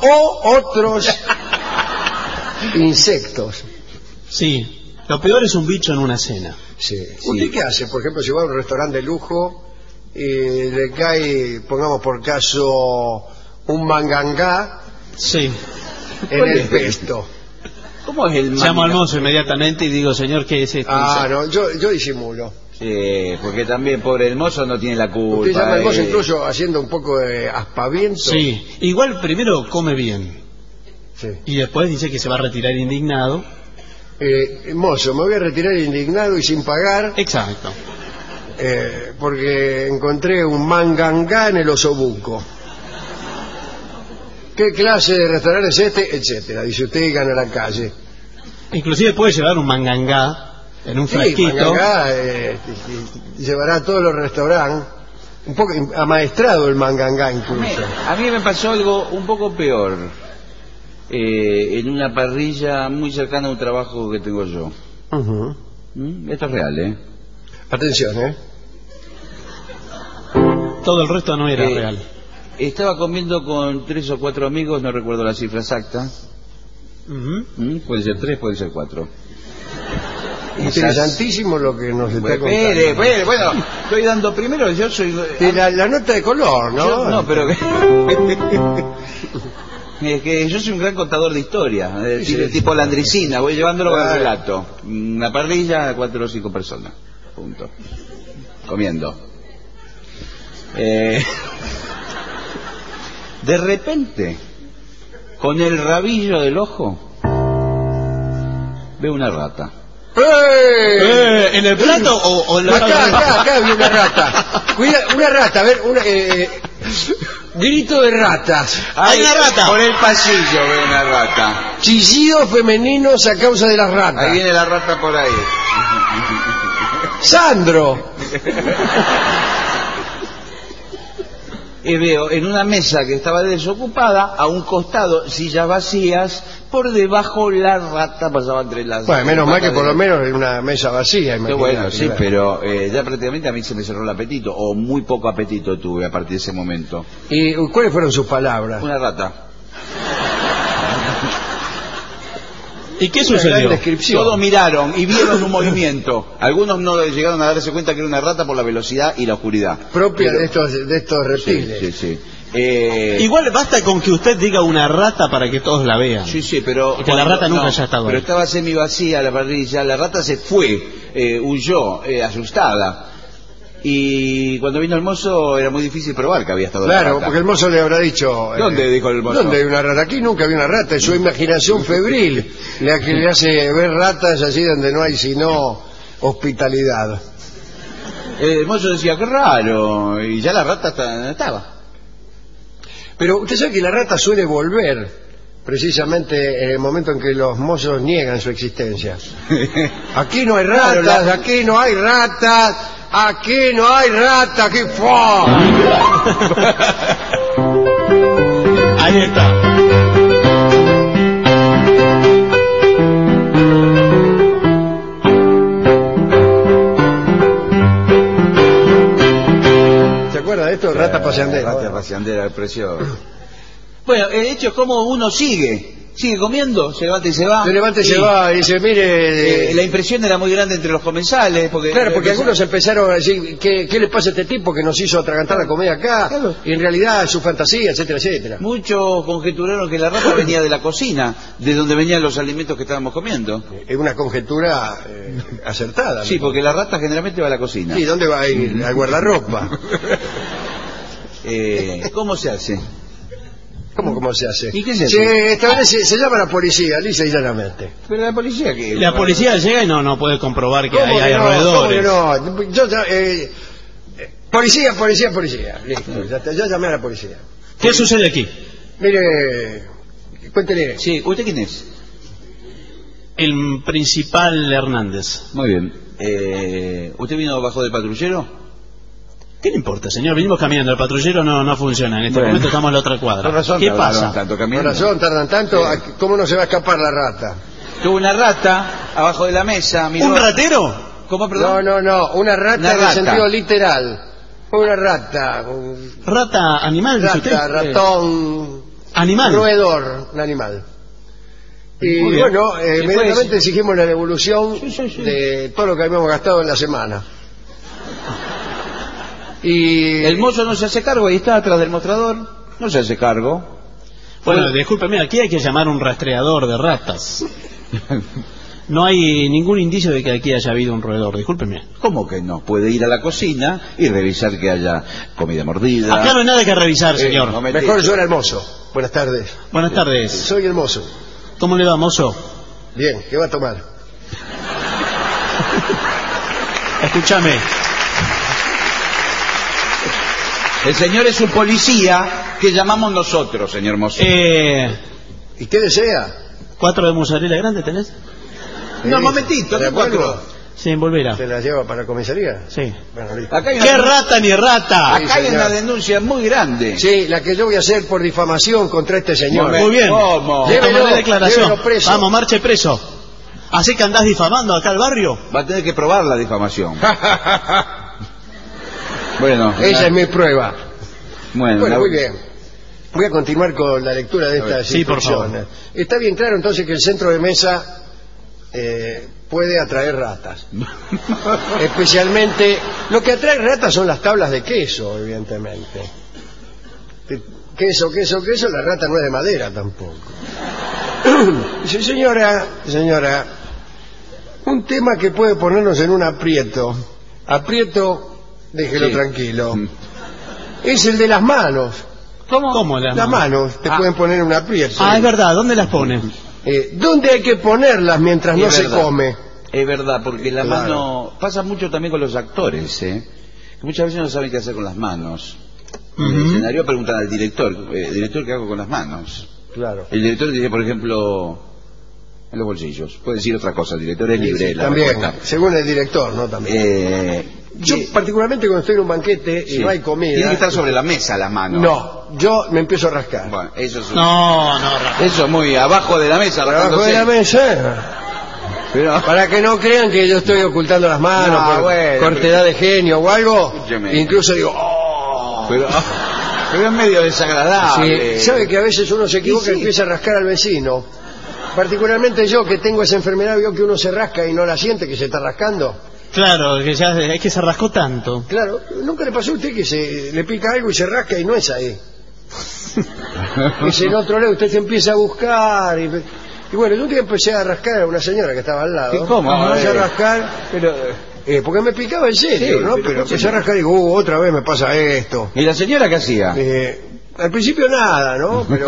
insectos. Sí. Lo peor es un bicho en una cena. Sí. ¿Usted qué hace? Por ejemplo, si va a un restaurante de lujo y le cae, pongamos por caso, un mangangá Sí. en el pesto. ¿Cómo es el Llamo al manga? mozo inmediatamente y digo, señor, ¿qué es esto? Ah, no, yo disimulo. Sí, porque también, pobre el mozo, no tiene la culpa. Usted llama al mozo incluso haciendo un poco de aspaviento. Sí. Igual primero come bien. Sí. Y después dice que se va a retirar indignado. Mozo, me voy a retirar indignado y sin pagar Exacto. porque encontré un mangangá en el osobuco. ¿Qué clase de restaurante es este? Etcétera. Dice usted y gana la calle. Inclusive puede llevar un mangangá en un Sí, frasquito. mangangá llevará a todos los restaurantes. Un poco amaestrado el mangangá incluso. A mí me pasó algo un poco peor. En una parrilla muy cercana a un trabajo que tengo yo. Ujú. Esto es real, ¿eh? Atención, Todo el resto no era real. Estaba comiendo con 3 o 4 amigos, no recuerdo la cifra exacta. Ujú. Puede ser 3, puede ser 4. Interesantísimo lo que nos está contando. Espere, bueno, estoy dando primero, yo soy... La nota de color, ¿no? No, pero... Es que yo soy un gran contador de historia, tipo Landricina, voy llevándolo con el relato. Una parrilla, 4 o 5 personas, punto. Comiendo. De repente, con el rabillo del ojo, veo una rata. ¿En el plato o en la acá había una rata. Cuida, una rata, a ver, grito de ratas. Hay una rata. Por el pasillo veo una rata. Chillidos femeninos a causa de las ratas. Ahí viene la rata por ahí. Sandro. Y veo en una mesa que estaba desocupada, a un costado sillas vacías, por debajo la rata pasaba entre las... Bueno, menos mal que por lo menos en una mesa vacía. Qué bueno, sí, pero ya prácticamente a mí se me cerró el apetito, o muy poco apetito tuve a partir de ese momento. ¿Y cuáles fueron sus palabras? Una rata. ¿Y qué sucedió? Todos miraron y vieron un movimiento. Algunos no llegaron a darse cuenta que era una rata por la velocidad y la oscuridad. Propia de estos reptiles. Sí. Igual basta con que usted diga una rata para que todos la vean. Sí, pero... Porque la rata nunca ya ha estado Pero ahí. estaba semi vacía la parrilla, la rata se fue, huyó, asustada. Y cuando vino el mozo era muy difícil probar que había estado la rata. Claro, porque el mozo le habrá dicho... ¿Dónde dijo el mozo? ¿Dónde hay una rata? Aquí nunca había una rata, es su imaginación febril la que le hace ver ratas allí donde no hay sino hospitalidad. El mozo decía, qué raro, y ya la rata estaba. Pero usted sabe que la rata suele volver precisamente en el momento en que los mozos niegan su existencia. Aquí no hay ratas, aquí no hay ratas, aquí no hay ratas, aquí... Ahí está. ¿Se acuerda de esto? Rata paseandera. Rata paseandera, precioso. Bueno, el hecho es como uno sigue comiendo, se levanta y se va. Se levanta y se va y dice, mire... la impresión era muy grande entre los comensales. Porque algunos empezaron a decir, ¿qué le pasa a este tipo que nos hizo atragantar la comida acá? Claro. Y en realidad su fantasía, etcétera, etcétera. Muchos conjeturaron que la rata venía de la cocina, de donde venían los alimentos que estábamos comiendo. Es una conjetura acertada. Sí, porque la rata generalmente va a la cocina. Sí, ¿dónde va a ir? Al guardarropa. ¿Cómo se hace? ¿Cómo se hace? ¿Y qué se hace? Se llama a la policía, lisa y llanamente. Pero la policía que... La policía llega y no puede comprobar que hay roedores. No? Policía. Listo, yo llamé a la policía. ¿Qué sucede aquí? Mire, cuéntele. Sí, ¿usted quién es? El principal Hernández. Muy bien. ¿Usted vino bajo del patrullero? ¿Qué le importa, señor? Venimos caminando, el patrullero no funciona. En este momento estamos en la otra cuadra. ¿Qué pasa? Con razón tardan tanto. ¿Cómo no se va a escapar la rata? Tuvo una rata abajo de la mesa. Miró... ¿Un ratero? ¿Cómo, perdón? No. Una rata en el sentido literal. Una rata. ¿Rata animal? Rata, ratón. ¿Animal? Roedor, un animal. Y bueno, inmediatamente exigimos la devolución de todo lo que habíamos gastado en la semana. Y el mozo no se hace cargo, ahí está atrás del mostrador, no se hace cargo. Bueno, discúlpeme, aquí hay que llamar a un rastreador de ratas. No hay ningún indicio de que aquí haya habido un roedor, discúlpeme. ¿Cómo que no? Puede ir a la cocina y revisar que haya comida mordida. Acá no hay nada que revisar, señor. No mejor yo era el mozo. Buenas tardes. Buenas tardes. Soy el mozo. ¿Cómo le va, mozo? Bien, ¿qué va a tomar? Escúchame. El señor es un policía que llamamos nosotros, señor mozo. ¿Y qué desea? 4 de mozzarella grande tenés. No, un momentito, ¿qué 4? Sí, envolverá. ¿Se la lleva para la comisaría? Sí. Bueno, listo. Acá hay ¡Qué rata ni rata! Acá hay una denuncia muy grande. Sí, la que yo voy a hacer por difamación contra este señor. Muy bien. ¿Cómo? Llévelo, declaración. Preso. Vamos, marche preso. ¿Así que andás difamando acá al barrio? Va a tener que probar la difamación. Bueno, esa es mi prueba. Bueno, muy bien. Voy a continuar con la lectura de estas instrucciones. Está bien claro entonces que el centro de mesa puede atraer ratas. Especialmente, lo que atrae ratas son las tablas de queso, evidentemente. Queso, la rata no es de madera tampoco. Dice, señora, un tema que puede ponernos en un aprieto. Aprieto, déjelo tranquilo. Es el de las manos. ¿Cómo las manos te pueden poner en un aprieto. Es verdad, ¿dónde las ponen? ¿Dónde hay que ponerlas mientras no se come? Es verdad, porque la Claro. mano... Pasa mucho también con los actores, que muchas veces no saben qué hacer con las manos. En el escenario preguntan al director, director, ¿qué hago con las manos? Claro. El director dice, por ejemplo, en los bolsillos. Puede decir otra cosa, el director es libre. Sí, la también, respuesta. según el director, ¿no? También. Yo, particularmente cuando estoy en un banquete y no hay comida... Tiene que estar sobre la mesa la mano. No, yo me empiezo a rascar. Bueno, eso es... No, Eso es muy abajo de la mesa. Por abajo de la mesa... Pero... Para que no crean que yo estoy ocultando las manos No, por bueno, cortedad de genio o algo. Escúcheme. Incluso digo, ¡oh! Pero es medio desagradable. Sí, sabe que a veces uno se equivoca Sí, sí. y empieza a rascar al vecino. Particularmente yo, que tengo esa enfermedad, veo que uno se rasca y no la siente que se está rascando. Claro, que ya es que se rascó tanto. Claro, ¿nunca le pasó a usted que se le pica algo y se rasca y no es ahí? Es en otro lado, usted se empieza a buscar y bueno, yo un día empecé a rascar a una señora que estaba al lado. ¿Cómo? Empecé a rascar, pero porque me picaba en serio, Sí, ¿no? pero Pero empecé a rascar y digo, otra vez me pasa esto. ¿Y la señora qué hacía? Al principio nada, ¿no? Pero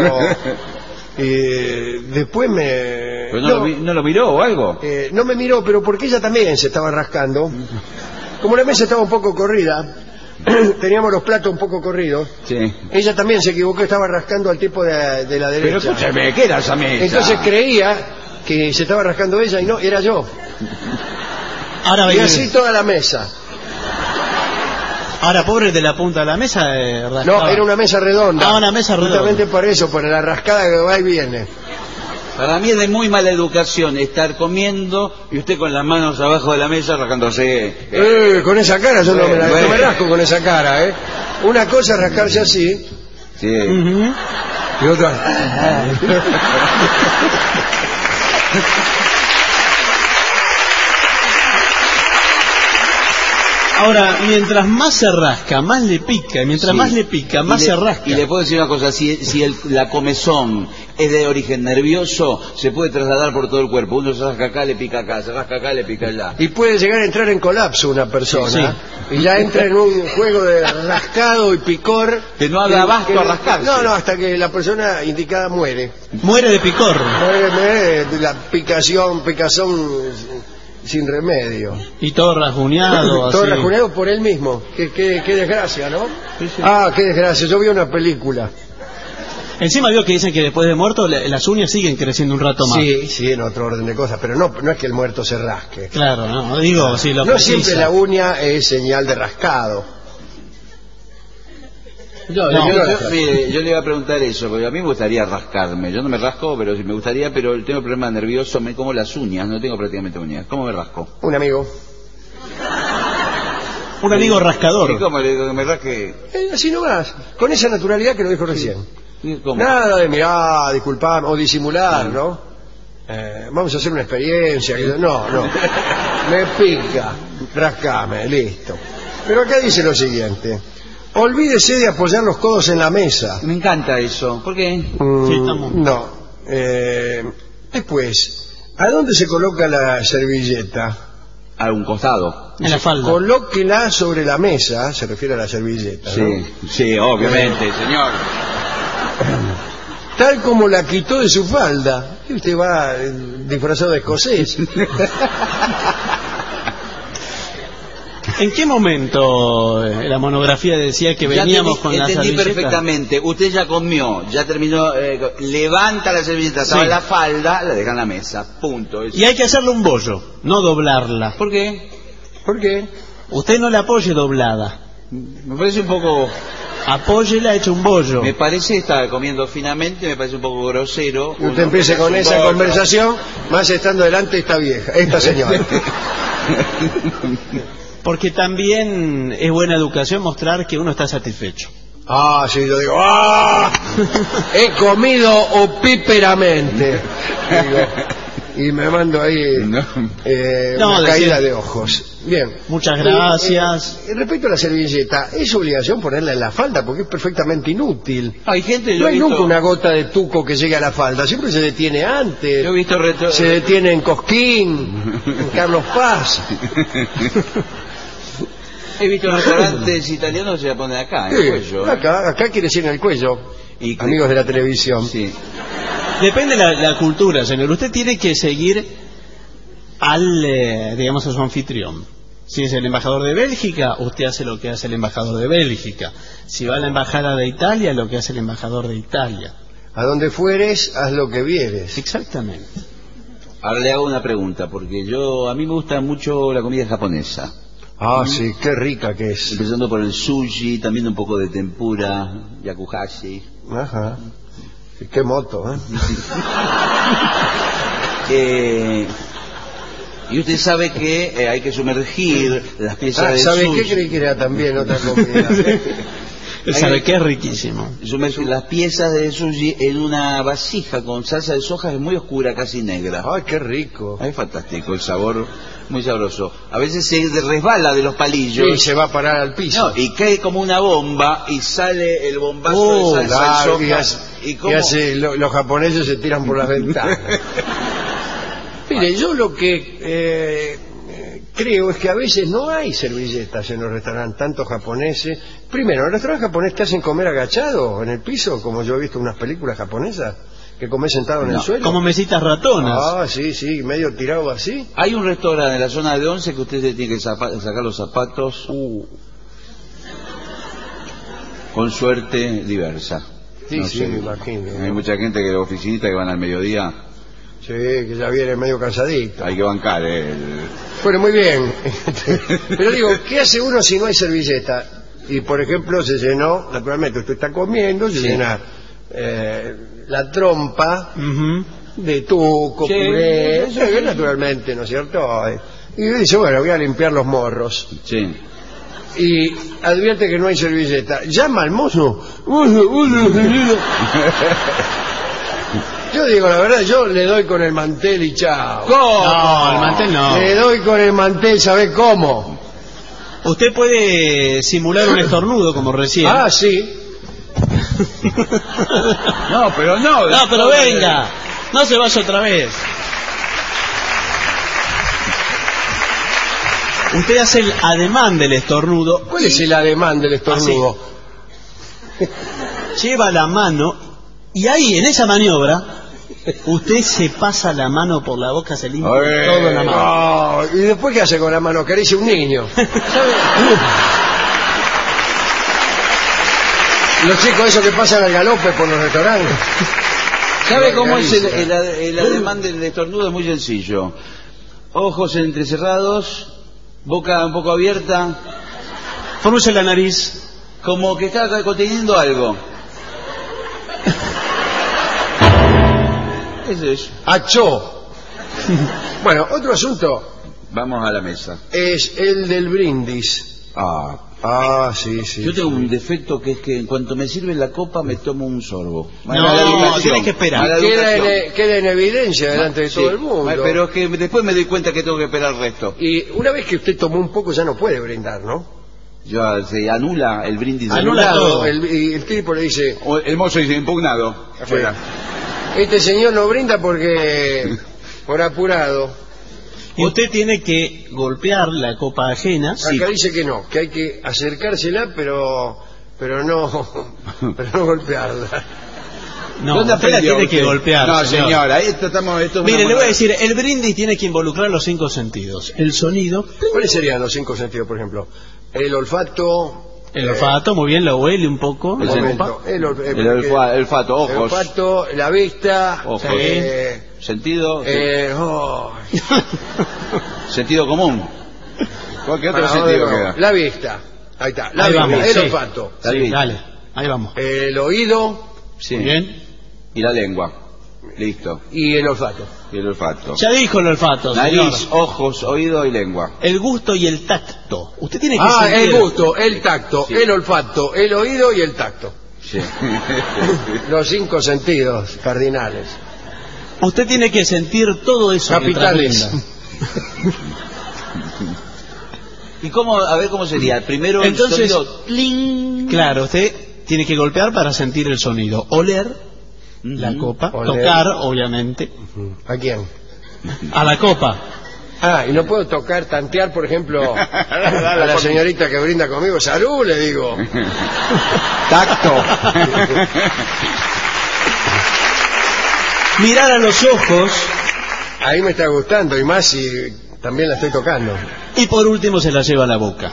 después me... ¿Pero no lo miró o algo? No me miró, pero porque ella también se estaba rascando. Como la mesa estaba un poco corrida, teníamos los platos un poco corridos, Sí. ella también se equivocó, estaba rascando al tipo de la derecha. Pero escúchame, ¿qué era esa mesa? Entonces creía que se estaba rascando ella y no, era yo. Ahora, Y así toda la mesa. ahora pobre de la punta de la mesa rascaba. No, era una mesa redonda. Ah, una mesa redonda. Justamente por eso, por la rascada que va y viene. Para mí es de muy mala educación estar comiendo y usted con las manos abajo de la mesa rascándose. Con esa cara yo no me Bueno. rasco con esa cara, ¿eh? Una cosa es rascarse así Sí. y otra... Ahora, mientras más se rasca, más le pica. Y mientras Sí. más le pica, más se rasca. Y le puedo decir una cosa, si la comezón es de origen nervioso, se puede trasladar por todo el cuerpo. Uno se rasca acá, le pica acá, se rasca acá, le pica allá. Y puede llegar a entrar en colapso una persona. Sí. Y ya entra en un juego de rascado y picor. Que no haga abasto a rascarse. No, hasta que la persona indicada muere. Muere de picor. Muere de la picazón sin remedio. Y todo rasguñado. Todo así. rajuneado por él mismo. Qué desgracia, ¿no? Ah, qué desgracia. Yo vi una película. Encima vio que dicen que después de muerto las uñas siguen creciendo un rato más. Sí, en otro orden de cosas. Pero no es que el muerto se rasque. Claro, no, digo, si lo No precisa. siempre la uña es señal de rascado. Mire, yo le iba a preguntar eso, porque a mí me gustaría rascarme. Yo no me rasco, pero sí me gustaría, pero tengo problema nervioso, me como las uñas, no tengo prácticamente uñas. ¿Cómo me rasco? Un amigo. Un amigo rascador. ¿Y cómo le digo que me rasque? Así nomás. Con esa naturalidad que lo dijo recién. ¿Cómo? Nada de mirar, disculpar o disimular, ¿no? Vamos a hacer una experiencia. No. Me pica. Rascame, listo. Pero acá dice lo siguiente. Olvídese de apoyar los codos en la mesa. Me encanta eso. ¿Por qué? Sí, estamos. No. Después, ¿a dónde se coloca la servilleta? A un costado. En la falda. Colóquela sobre la mesa, se refiere a la servilleta, ¿no? Sí, obviamente, señor. Tal como la quitó de su falda. Y usted va disfrazado de escocés. ¿En qué momento la monografía decía que veníamos con la entendí servilleta? perfectamente. Usted ya comió, ya terminó, levanta la servilleta, estaba en la falda, la deja en la mesa, punto. Eso. Y hay que hacerle un bollo, no doblarla. ¿Por qué? ¿Por qué? Usted no la apoye doblada. Me parece un poco... Apóyela hecho un bollo. Me parece, está comiendo finamente, me parece un poco grosero. Y usted empiece con esa conversación, más estando delante esta señora. Porque también es buena educación mostrar que uno está satisfecho. Ah, sí, yo digo, ¡ah! He comido opíperamente. Y me mando ahí una caída de ojos. Bien. Muchas gracias. Respecto a la servilleta, es obligación ponerla en la falda porque es perfectamente inútil. Hay gente, no hay nunca una gota de tuco que llegue a la falda, siempre se detiene antes. Yo he visto se detiene en Cosquín, en Carlos Paz. He visto restaurantes italianos se la ponen acá, en el cuello. Acá quiere decir en el cuello. Y amigos de la televisión. Sí. Depende de la cultura, señor. Usted tiene que seguir digamos, a su anfitrión. Si es el embajador de Bélgica, usted hace lo que hace el embajador de Bélgica. Si va a la embajada de Italia, lo que hace el embajador de Italia. A donde fueres, haz lo que vieres. Exactamente. Ahora le hago una pregunta, porque a mí me gusta mucho la comida japonesa. Ah, sí, qué rica que es. Empezando por el sushi, también un poco de tempura, yakuhashi. Ajá. Qué moto, y usted sabe que hay que sumergir las piezas de ¿sabe sushi. qué creí que era también otra comida? ¿Sabe qué? Es riquísimo. Sumergir las piezas de sushi en una vasija con salsa de soja, es muy oscura, casi negra. Ay, qué rico. Es fantástico, el sabor muy sabroso. A veces se resbala de los palillos. Y se va a parar al piso. No, y cae como una bomba y sale el bombazo de salsa de soja. Los japoneses se tiran por las ventanas. Mire, yo lo que creo es que a veces no hay servilletas en los restaurantes, tanto japoneses. Primero, en el restaurante japonés te hacen comer agachado en el piso, como yo he visto en unas películas japonesas, que comes sentado en el suelo. Como mesitas ratonas. Ah, sí, medio tirado así. Hay un restaurante en la zona de Once que usted tiene que sacar los zapatos con suerte diversa. Sí, No sí, sé. me imagino. Hay mucha gente que los oficinistas que van al mediodía. Sí, que ya viene medio cansadito. Hay que bancar Bueno, muy bien. Pero digo, ¿qué hace uno si no hay servilleta? Y por ejemplo se llenó, naturalmente usted está comiendo, se llena la trompa de tuco, puré, naturalmente, ¿no es cierto? Y dice, bueno, voy a limpiar los morros. Sí. Y advierte que no hay servilleta. Llama al mozo. Yo digo la verdad, yo le doy con el mantel y chao. ¿Cómo? No, el mantel no. Le doy con el mantel, ¿sabe cómo? Usted puede simular un estornudo como recién. Ah, sí. No, pero no. No, pero venga. No se vaya otra vez. Usted hace el ademán del estornudo. ¿Cuál es el ademán del estornudo? Lleva la mano y ahí, en esa maniobra, usted se pasa la mano por la boca, se limpia todo la mano. ¿Y después qué hace con la mano? Acaricia un niño. ¿Sabe? Los chicos esos que pasan al galope por los restaurantes. ¿Sabe cómo es el ademán del estornudo? Es muy sencillo. Ojos entrecerrados, boca un poco abierta. Frunce la nariz. Como que está conteniendo algo. Eso es. ¡Achó! Bueno, otro asunto. Vamos a la mesa. Es el del brindis. Sí. Yo tengo un defecto que es que en cuanto me sirve la copa me tomo un sorbo. No, tienes que esperar. Queda en evidencia delante de todo el mundo. Pero es que después me doy cuenta que tengo que esperar el resto. Y una vez que usted tomó un poco ya no puede brindar, ¿no? Ya se anula el brindis. Anula todo. Y el tipo le dice... O el mozo dice impugnado. Afuera. Este señor no brinda porque... por apurado. Y usted tiene que golpear la copa ajena. Acá dice que no, que hay que acercársela, pero no golpearla. No, usted la tiene que golpear. No, señora, esto Mire, le voy a decir, el brindis tiene que involucrar los 5 sentidos. El sonido. ¿Cuáles serían los 5 sentidos, por ejemplo? El olfato. El olfato, muy bien, lo huele un poco. El olfato, ojos. El olfato, la vista. Ojos. Sentido. Sentido común. ¿Qué otro sentido queda? La vista. Ahí está. Ahí vamos, el olfato. Sí, dale, ahí vamos. El oído. Sí. Muy bien. Y la lengua. Listo. Y el olfato. Ya dijo el olfato, nariz, señor. ojos, oído y lengua. El gusto y el tacto. Usted tiene que sentir... el gusto, el tacto, sí. El olfato, el oído y el tacto. Sí. Los 5 sentidos cardinales. Usted tiene que sentir todo eso. Capitales. ¿Y cómo, a ver cómo sería? Primero entonces, el sonido ¡tling! Claro, usted tiene que golpear para sentir el sonido. Oler la copa, tocar, obviamente. ¿A quién? A la copa. Y no puedo tocar, tantear, por ejemplo, a la señorita que brinda conmigo. ¡Salud! Le digo. Tacto. Mirar a los ojos Ahí me está gustando, y más si también la estoy tocando. Y por último se la lleva a la boca.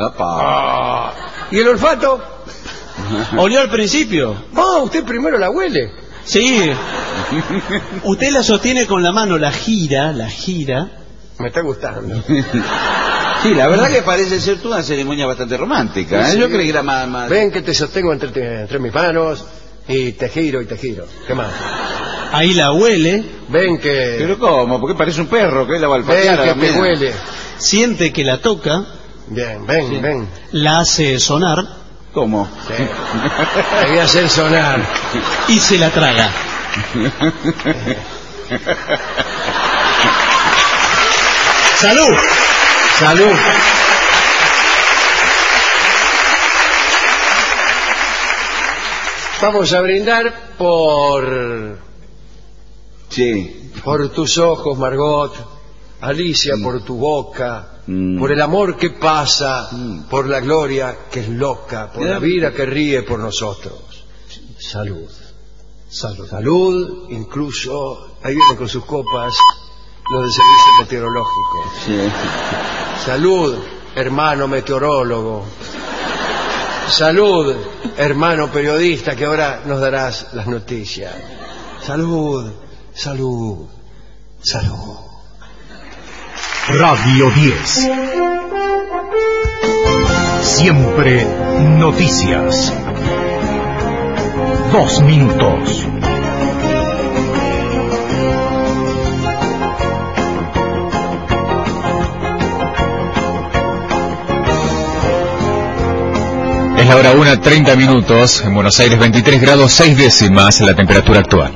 ¿Y el olfato? ¿Olió al principio? No, usted primero la huele. Sí. Usted la sostiene con la mano, la gira. Me está gustando. Sí, la verdad que parece ser una ceremonia bastante romántica. Sí. Yo creí que era más... Ven que te sostengo entre mis manos y te giro y te giro. ¿Qué más? Ahí la huele. Ven que... ¿Pero cómo? Porque parece un perro que la va a olfatear. Ven que te huele. Siente que la toca. Bien, ven, Sí. ven. La hace sonar. ¿Cómo? Sí. Te voy a hacer sonar. Y se la traga. ¡Salud! Salud. Vamos a brindar por Sí. tus ojos, Margot. Alicia, por tu boca. Por el amor que pasa. Por la gloria que es loca. Por la vida que ríe por nosotros. Salud. Salud. Salud, incluso, ahí vienen con sus copas los del servicio meteorológico. Sí. Salud, hermano meteorólogo. Salud, hermano periodista, que ahora nos darás las noticias. Salud, salud, salud. Radio 10. Siempre noticias. 2 minutos. Es la hora 1:30 minutos. En Buenos Aires 23 grados 6 décimas la temperatura actual.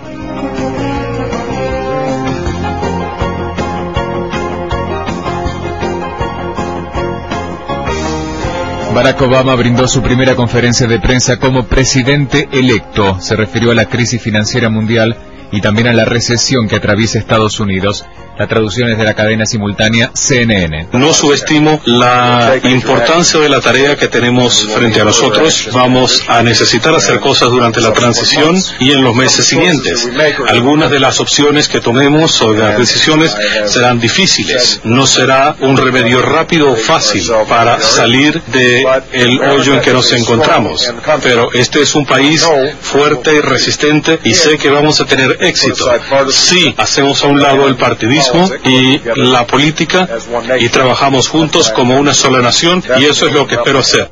Barack Obama brindó su primera conferencia de prensa como presidente electo. Se refirió a la crisis financiera mundial y también a la recesión que atraviesa Estados Unidos. La traducción es de la cadena simultánea CNN. No subestimo la importancia de la tarea que tenemos frente a nosotros. Vamos a necesitar hacer cosas durante la transición y en los meses siguientes. Algunas de las opciones que tomemos o de las decisiones serán difíciles. No será un remedio rápido o fácil para salir del hoyo en que nos encontramos. Pero este es un país fuerte y resistente y sé que vamos a tener éxito. Si hacemos a un lado el partidismo y la política y trabajamos juntos como una sola nación, y eso es lo que espero hacer.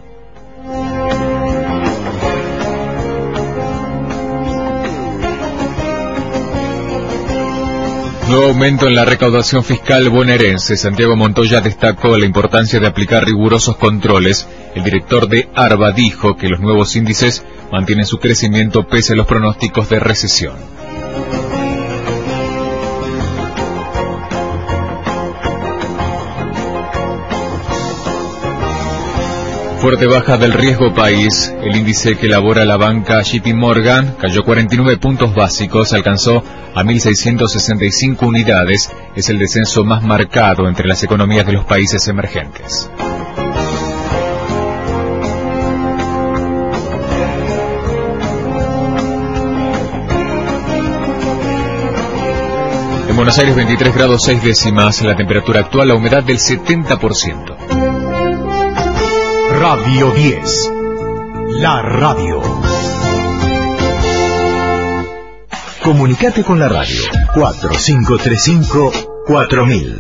Nuevo aumento en la recaudación fiscal bonaerense. Santiago Montoya destacó la importancia de aplicar rigurosos controles. El director de ARBA dijo que los nuevos índices mantienen su crecimiento pese a los pronósticos de recesión. Fuerte baja del riesgo país. El índice que elabora la banca JP Morgan cayó 49 puntos básicos, alcanzó a 1.665 unidades. Es el descenso más marcado entre las economías de los países emergentes. En Buenos Aires 23 grados 6 décimas, la temperatura actual, la humedad del 70%. Radio 10. La radio. Comunicate con la radio. 4535-4000.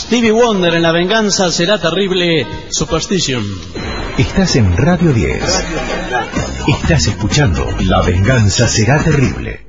Stevie Wonder en La venganza será terrible, Superstition. Estás en Radio 10. Estás escuchando La venganza será terrible.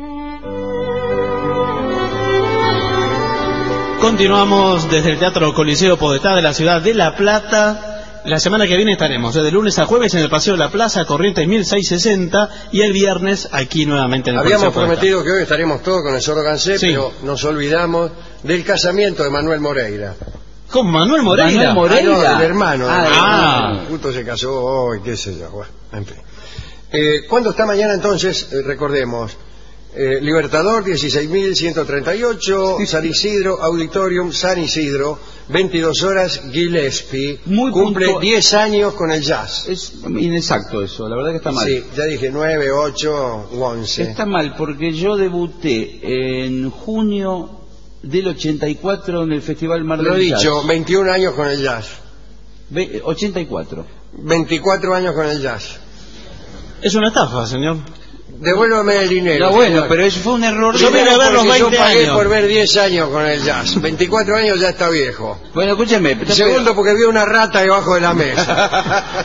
Continuamos desde el Teatro Coliseo Podestá de la ciudad de La Plata. La semana que viene estaremos de lunes a jueves en el Paseo de la Plaza, Corrientes 1660, y el viernes aquí nuevamente en el Habíamos Coliseo prometido que hoy estaremos todos con el Sordo Gansé, sí, pero nos olvidamos del casamiento de Manuel Moreira. ¿Con Manuel Moreira? ¿Manuel Moreira? No, del hermano. Ah. Justo se casó hoy, qué sé yo. Bueno, en fin. ¿Cuándo está mañana entonces? Recordemos. Libertador 16.138, San Isidro, Auditorium San Isidro, 22 horas, Gillespie. Cumple 10 años con el jazz. Es inexacto eso, la verdad que está mal. Sí, ya dije 9, 8, 11. Está mal porque yo debuté en junio del 84 en el Festival Mar del Lo he Jazz. dicho, 21 años con el jazz. 84. 24 años con el jazz. Es una estafa, señor. Devuélvame el dinero. No, bueno, pero eso fue un error. Yo vine a ver los 20 yo pagué años. por ver 10 años con el jazz. 24 años ya está viejo. Bueno, escúcheme. Segundo, porque vi una rata debajo de la mesa.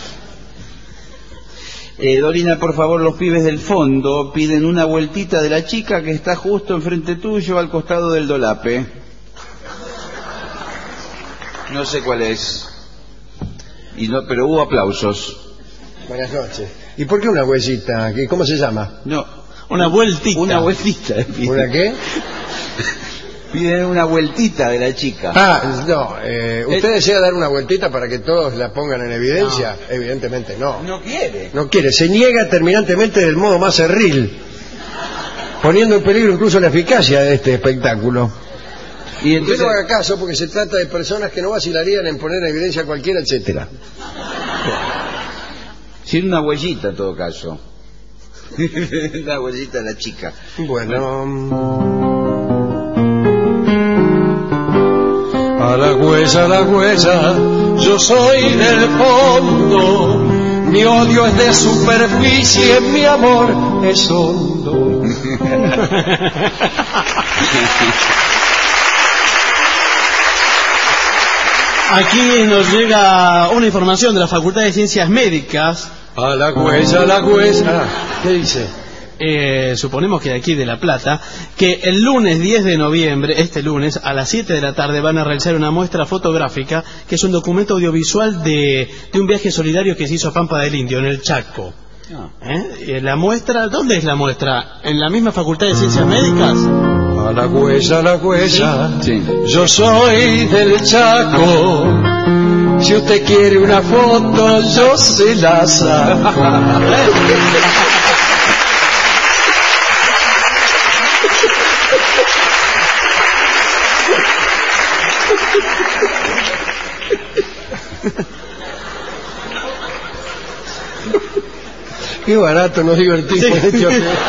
Dorina, por favor, los pibes del fondo piden una vueltita de la chica que está justo enfrente tuyo al costado del dolape. No sé cuál es. Pero hubo aplausos. Buenas noches. ¿Y por qué una huellita? ¿Cómo se llama? No. Una vueltita. Una vueltita. ¿Una qué? Piden una vueltita de la chica. No. ¿Usted desea dar una vueltita para que todos la pongan en evidencia? No. Evidentemente no. No quiere. No quiere. Se niega terminantemente del modo más cerril, poniendo en peligro incluso la eficacia de este espectáculo. Y entonces no haga caso porque se trata de personas que no vacilarían en poner en evidencia cualquiera, etcétera. Sin una huellita en todo caso. La huellita de la chica. Bueno. A la huella, yo soy del fondo. Mi odio es de superficie, mi amor es hondo. Aquí nos llega una información de la Facultad de Ciencias Médicas. A la huella. ¿Qué dice? Suponemos que de aquí de La Plata, que el lunes 10 de noviembre, este lunes, a las 7 de la tarde van a realizar una muestra fotográfica, que es un documento audiovisual de un viaje solidario que se hizo a Pampa del Indio, en el Chaco. La muestra, ¿dónde es la muestra? ¿En la misma Facultad de Ciencias Médicas? A la huella, sí. Yo soy del Chaco. Si usted quiere una foto, yo se la saco. Qué barato, nos divertimos. Sí.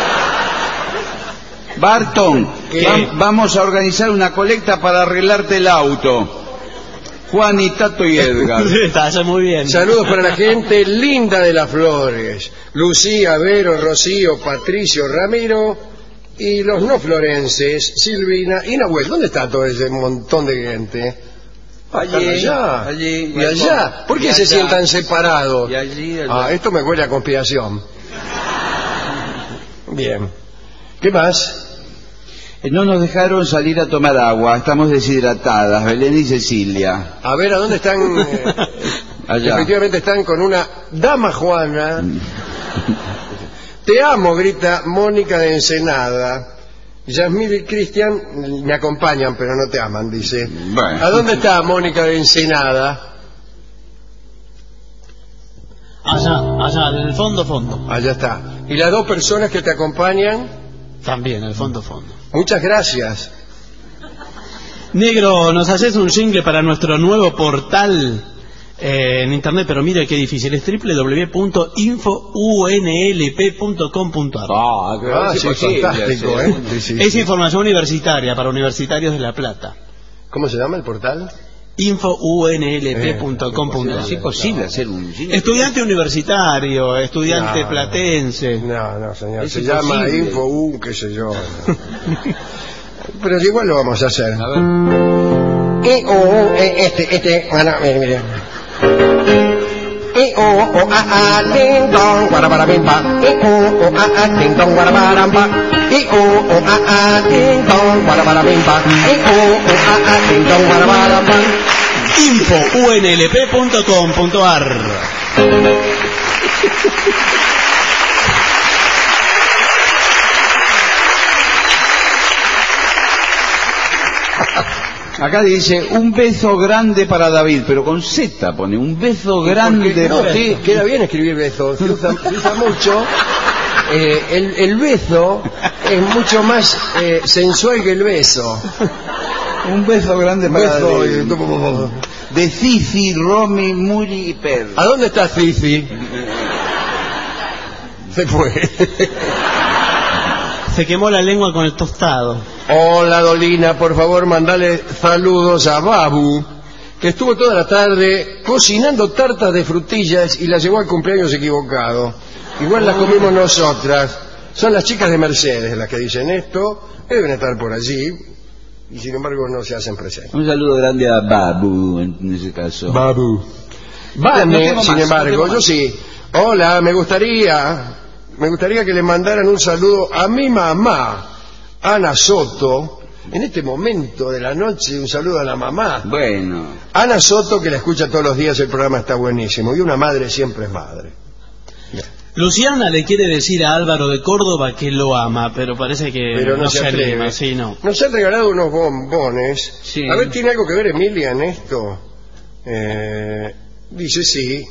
Barton, vamos a organizar una colecta para arreglarte el auto. Juan y Tato y Edgar. Está muy bien. Saludos para la gente linda de Las Flores. Lucía, Vero, Rocío, Patricio, Ramiro y los no florenses, Silvina y Nahuel. ¿Dónde está todo ese montón de gente? Allí. ¿Y allá? ¿Por qué se sientan separados? Y allí. Esto me huele a conspiración. Bien. ¿Qué más? No nos dejaron salir a tomar agua, estamos deshidratadas, Belén y Cecilia. A ver, ¿a dónde están? Allá. Efectivamente están con una dama Juana. Te amo, grita Mónica de Ensenada. Yasmín y Cristian me acompañan, pero no te aman, dice. Bueno. ¿A dónde está Mónica de Ensenada? Allá, en el fondo. Allá está. ¿Y las dos personas que te acompañan? También, en el fondo. Muchas gracias. Negro, nos haces un jingle para nuestro nuevo portal en internet, pero mira qué difícil, es www.infounlp.com.ar. Fantástico, Sí. Es información universitaria para universitarios de La Plata. ¿Cómo se llama el portal? infounlp.com.ar. Es imposible hacer un jingle. Estudiante universitario, estudiante platense. No, señor, se llama Info, qué sé yo. Pero igual lo vamos a hacer. A ver. Bueno, mire. Ding dong, guarabarabimba. Ding dong, guarabaramba. Ding dong, guarabarabimba. Ding dong, guarabaramba. Info unlp.com.ar. Acá dice un beso grande para David, pero con Z pone un beso grande. No, sí, queda bien escribir beso, se usa mucho. El beso es mucho más sensual que el beso. Un beso grande para beso, David. De Cici, Romy, Muri y Pedro. ¿A dónde está Cici? Se fue. Se quemó la lengua con el tostado. Hola Dolina, por favor mandale saludos a Babu, que estuvo toda la tarde cocinando tartas de frutillas y las llevó al cumpleaños equivocado. Igual las comimos nosotras. Son las chicas de Mercedes las que dicen esto, deben estar por allí y sin embargo no se hacen presentes. Un saludo grande a Babu en ese caso. Babu. Vane, sin embargo, yo sí. Hola, me gustaría que le mandaran un saludo a mi mamá, Ana Soto. En este momento de la noche, un saludo a la mamá. Bueno. Ana Soto, que la escucha todos los días, el programa está buenísimo. Y una madre siempre es madre. Bien. Luciana le quiere decir a Álvaro de Córdoba que lo ama, pero parece que no se atreve. Sí, no. Nos han regalado unos bombones. Sí. A ver, ¿tiene algo que ver Emilia en esto? Dice sí.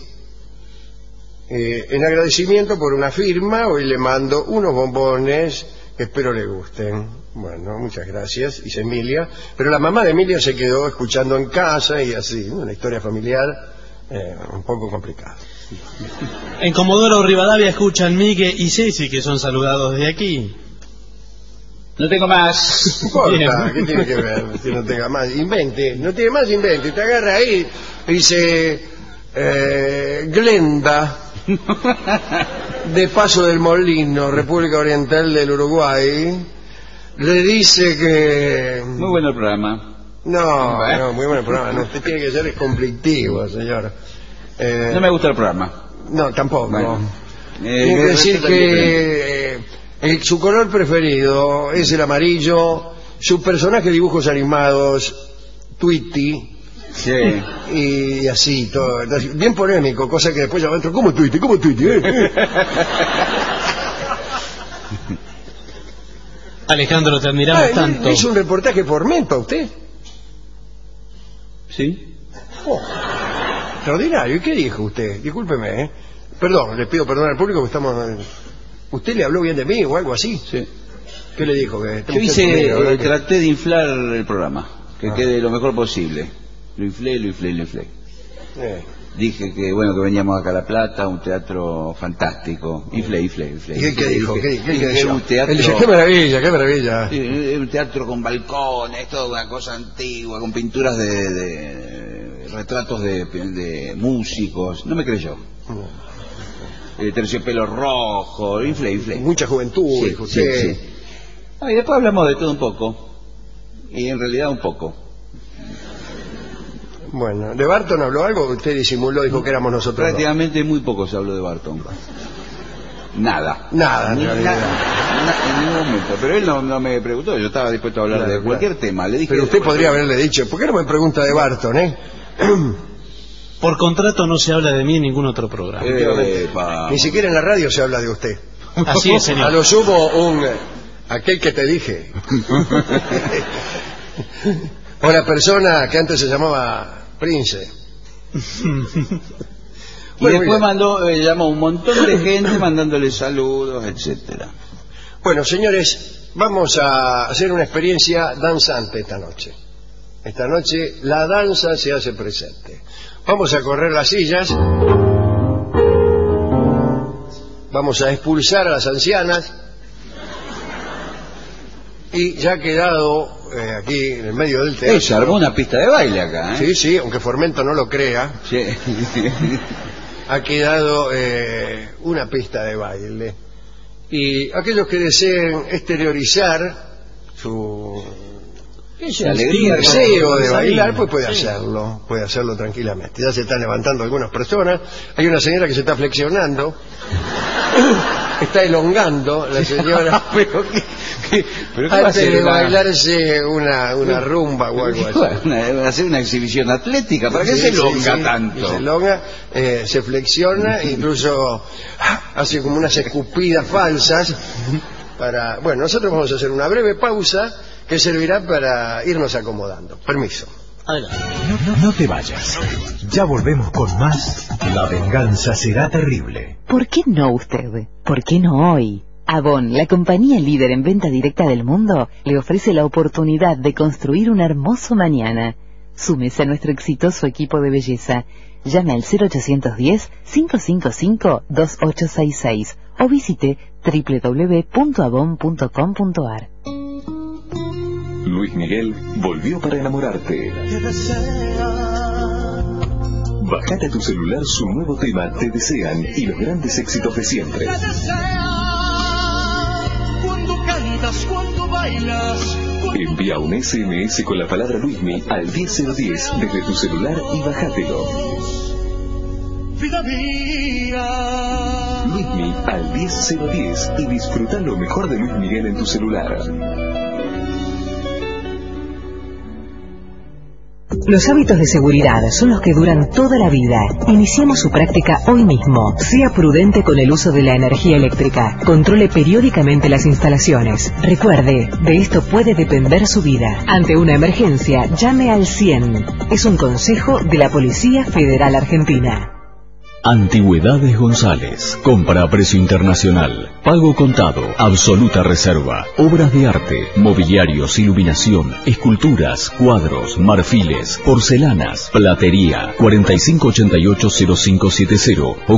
En agradecimiento por una firma, hoy le mando unos bombones que espero le gusten. Bueno, muchas gracias, dice Emilia. Pero la mamá de Emilia se quedó escuchando en casa y así, una historia familiar un poco complicada. En Comodoro Rivadavia escuchan Miguel y Ceci, que son saludados desde aquí. No tengo más. No importa, ¿qué tiene que ver? Si no tenga más, invente. No tiene más, invente. Te agarra ahí y dice Glenda, de Paso del Molino, República Oriental del Uruguay, le dice que... Muy bueno el programa. No, muy bueno el programa. No, usted tiene que ser conflictivo, señor. No me gusta el programa. No, tampoco. Bueno. Tiene que decir que su color preferido es el amarillo, su personaje de dibujos animados, Tweety. Sí. Y así, todo. Entonces, bien polémico, cosa que después ya va a entrar. ¿Cómo Tweety? ¿Cómo Tweety? Alejandro, te admiramos tanto. ¿Hizo un reportaje por Mento usted? Sí. Oh, extraordinario. ¿Y qué dijo usted? Discúlpeme, Perdón, le pido perdón al público que estamos... ¿Usted le habló bien de mí o algo así? Sí. ¿Qué le dijo? Yo hice, traté de inflar el programa, que quede lo mejor posible. Lo inflé. Dije que bueno, que veníamos acá a La Plata, un teatro fantástico. Inflé. ¿Y qué dijo? ¿Qué un teatro... qué maravilla. Sí, un teatro con balcones, toda una cosa antigua, con pinturas de retratos de músicos. No me creyó. Terciopelo rojo, inflé. Mucha juventud, dijo usted. Sí. Y después hablamos de todo un poco. Y en realidad un poco. Bueno, ¿de Barton habló algo? Usted disimuló, dijo que éramos nosotros. Prácticamente muy poco se habló de Barton. Nada. En realidad. En ningún momento. Pero él no me preguntó, yo estaba dispuesto a hablar de cualquier tema. Le dije. Pero usted podría haberle dicho, ¿por qué no me pregunta de Barton, Por contrato no se habla de mí en ningún otro programa. Ni siquiera en la radio se habla de usted. Así es, señor. A lo sumo aquel que te dije. O la persona que antes se llamaba Prince. Y después llamó un montón de gente mandándole saludos, etcétera. Bueno, señores, vamos a hacer una experiencia danzante esta noche. Esta noche la danza se hace presente. Vamos a correr las sillas. Vamos a expulsar a las ancianas. Y ya ha quedado aquí en el medio del teatro. Se armó una pista de baile acá, Sí, aunque Formento no lo crea. Sí. Ha quedado una pista de baile. Y aquellos que deseen exteriorizar su alegría, deseo de bailar, pues puede hacerlo tranquilamente. Ya se están levantando algunas personas. Hay una señora que se está flexionando, está elongando la señora, pero antes de bailarse una rumba o algo así. Hacer una exhibición atlética, ¿para qué se elonga tanto? Se elonga, se flexiona, incluso hace como unas escupidas falsas. Bueno, nosotros vamos a hacer una breve pausa que servirá para irnos acomodando. Permiso. No te vayas. Ya volvemos con más. La venganza será terrible. ¿Por qué no usted? ¿Por qué no hoy? Avon, la compañía líder en venta directa del mundo, le ofrece la oportunidad de construir un hermoso mañana. Súmese a nuestro exitoso equipo de belleza. Llame al 0810-555-2866 o visite www.avon.com.ar. Luis Miguel volvió para enamorarte. Bájate a tu celular su nuevo tema Te Desean y los grandes éxitos de siempre. Cuando cantas, cuando bailas. Envía un SMS con la palabra Luismi al 10010 desde tu celular y bájatelo. Vida mía. Luismi al 10010 y disfruta lo mejor de Luis Miguel en tu celular. Los hábitos de seguridad son los que duran toda la vida. Iniciemos su práctica hoy mismo. Sea prudente con el uso de la energía eléctrica. Controle periódicamente las instalaciones. Recuerde, de esto puede depender su vida. Ante una emergencia, llame al 100. Es un consejo de la Policía Federal Argentina. Antigüedades González. Compra a precio internacional. Pago contado. Absoluta reserva. Obras de arte. Mobiliarios, iluminación, esculturas, cuadros, marfiles, porcelanas, platería. 4588-0570 o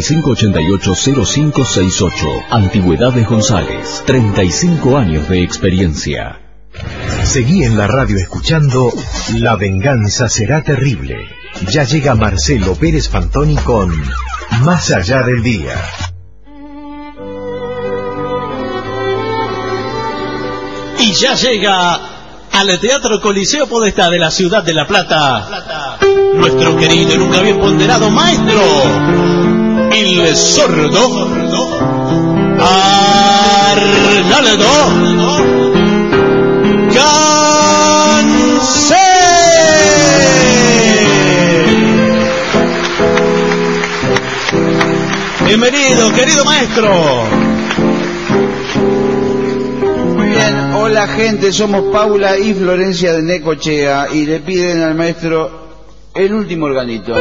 4588-0568. Antigüedades González. 35 años de experiencia. Seguí en la radio escuchando La venganza será terrible. Ya llega Marcelo Pérez Fantoni con Más allá del día. Y ya llega al Teatro Coliseo Podestá de la ciudad de La Plata nuestro querido y nunca bien ponderado maestro, el sordo Arnaldo Gansé. Bienvenido, querido maestro. Muy bien, hola gente, somos Paula y Florencia de Necochea y le piden al maestro el último organito.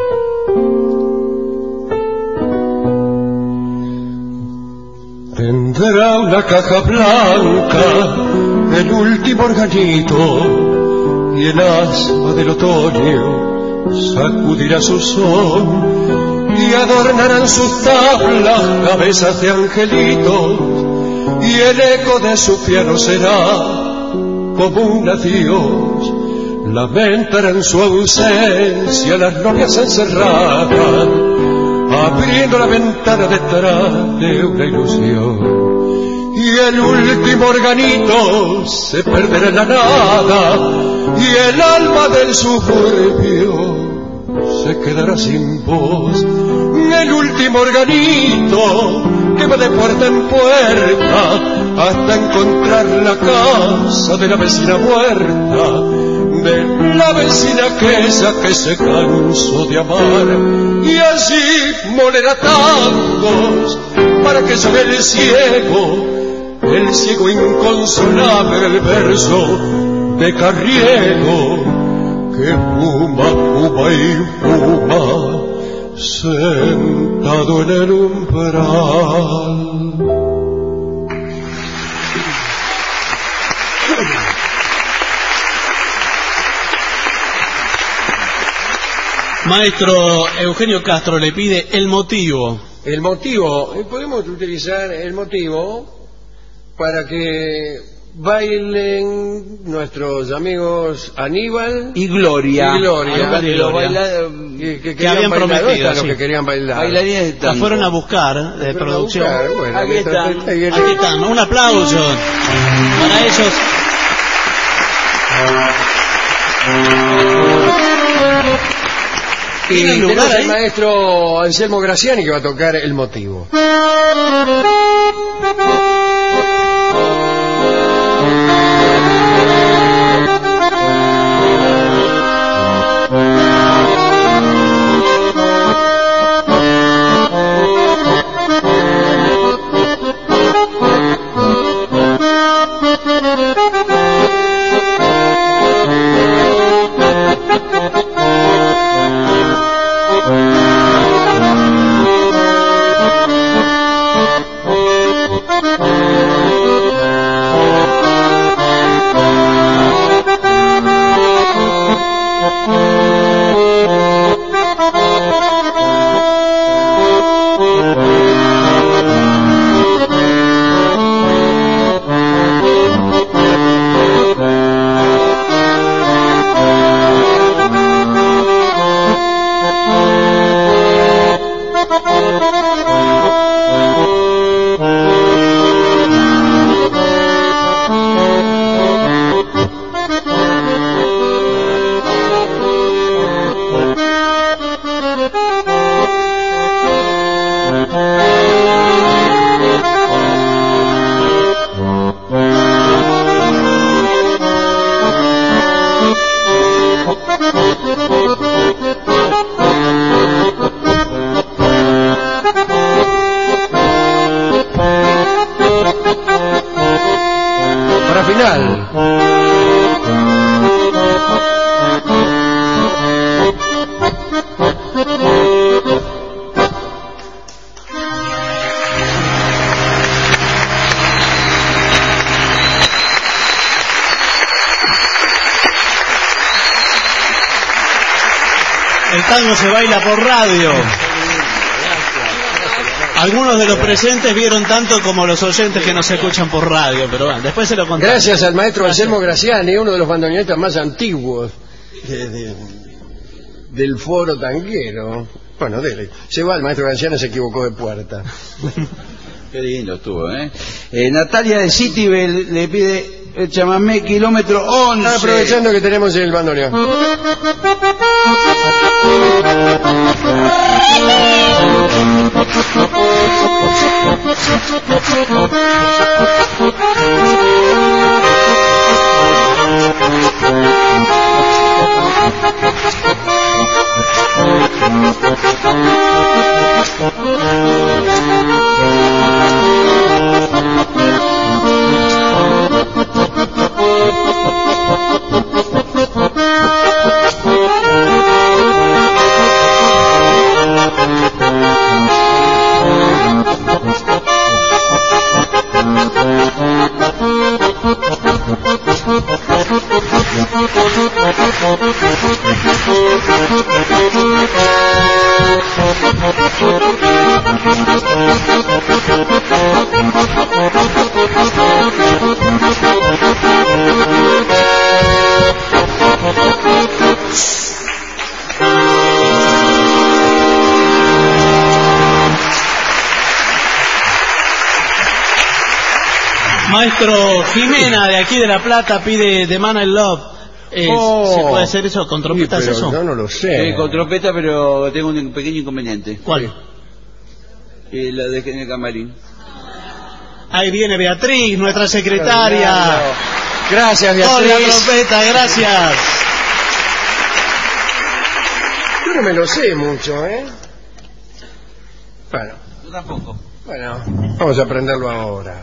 Tendrá una caja blanca, el último organito, y el aspa del otoño sacudirá su son, y adornarán sus tablas cabezas de angelitos, y el eco de su piano será como un adiós. Lamentarán su ausencia las novias encerradas, abriendo la ventana detrás de una ilusión. Y el último organito se perderá en la nada, y el alma del suburbio se quedará sin voz. El último organito que va de puerta en puerta hasta encontrar la casa de la vecina muerta, de la vecina aquella que se cansó de amar, y allí molerá tangos para que sobre el ciego inconsolable, el verso de Carriego, que fuma, fuma y fuma, sentado en el umbral. Maestro Eugenio Castro le pide el motivo. El motivo, podemos utilizar el motivo para que bailen nuestros amigos Aníbal y Gloria. Que habían prometido, los que querían bailar. Bailarines de tango. La fueron a buscar de producción. Bueno, aquí están. Aquí están. Un aplauso para ellos. Y tenemos al maestro Anselmo Graciani que va a tocar el motivo. El tango se baila por radio. Algunos de los presentes vieron tanto como los oyentes que nos escuchan por radio, pero bueno, después se lo contamos. Gracias al maestro Anselmo Graciani, uno de los bandoneonistas más antiguos del foro tanguero. Bueno, dele. Se va, el maestro Graciani se equivocó de puerta. Qué lindo estuvo, ¿eh? Natalia de Citibel le pide el chamamé kilómetro 11. Aprovechando que tenemos el bandoneón. Maestro Jimena, de aquí de La Plata, pide The Man I Love. ¿Se puede hacer eso con trompetas? Sí, eso? Yo no lo sé. Con trompeta, pero tengo un pequeño inconveniente. ¿Cuál? La dejé en el camarín. Ahí viene Beatriz, nuestra secretaria. Gracias, Beatriz. Hola, trompeta, gracias. Yo no me lo sé mucho, ¿eh? Bueno. Yo tampoco. Bueno, vamos a aprenderlo ahora.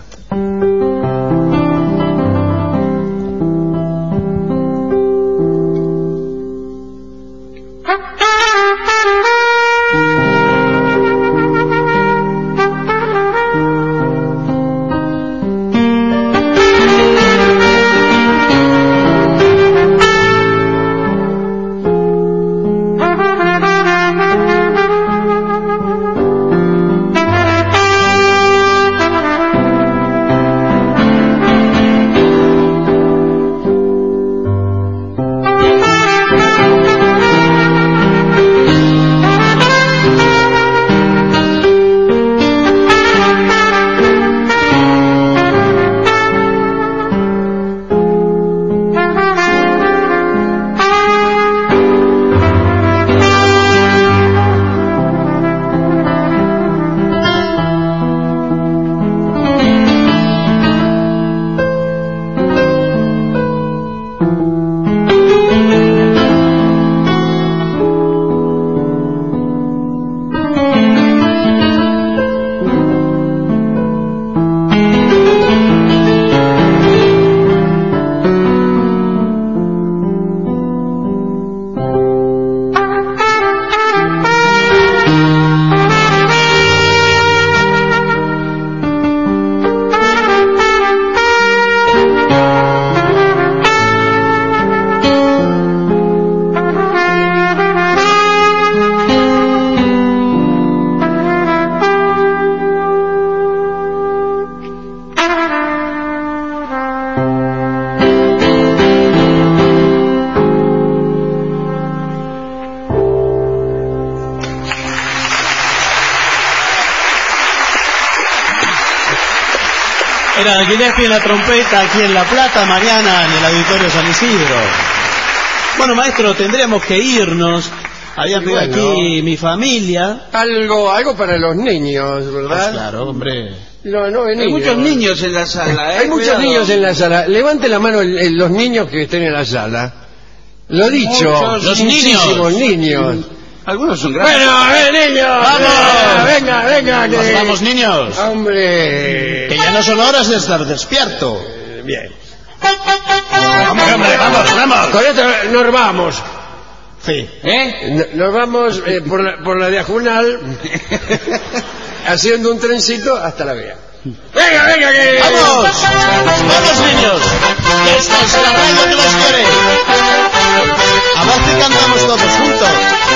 Era Gillespie en la trompeta aquí en La Plata, mañana en el Auditorio San Isidro. Bueno, maestro, tendremos que irnos. Había pedido aquí mi familia. Algo para los niños, ¿verdad? Claro, hombre. No, Hay muchos niños en la sala. Hay muchos niños en la sala. Levante la mano los niños que estén en la sala. Lo dicho, los muchísimos niños. Algunos son grandes. Bueno, niños. ¡Vamos! Venga. Vamos, niños. Hombre. Que ya no son horas de estar despierto. Bien. Vamos, hombre, vamos. Con esto nos vamos. Sí. Nos vamos por la diagonal haciendo un trencito hasta la vía. Venga, que... ¡Vamos, niños! ¡Esta es la radio que los quiere! A ver si cantamos todos juntos.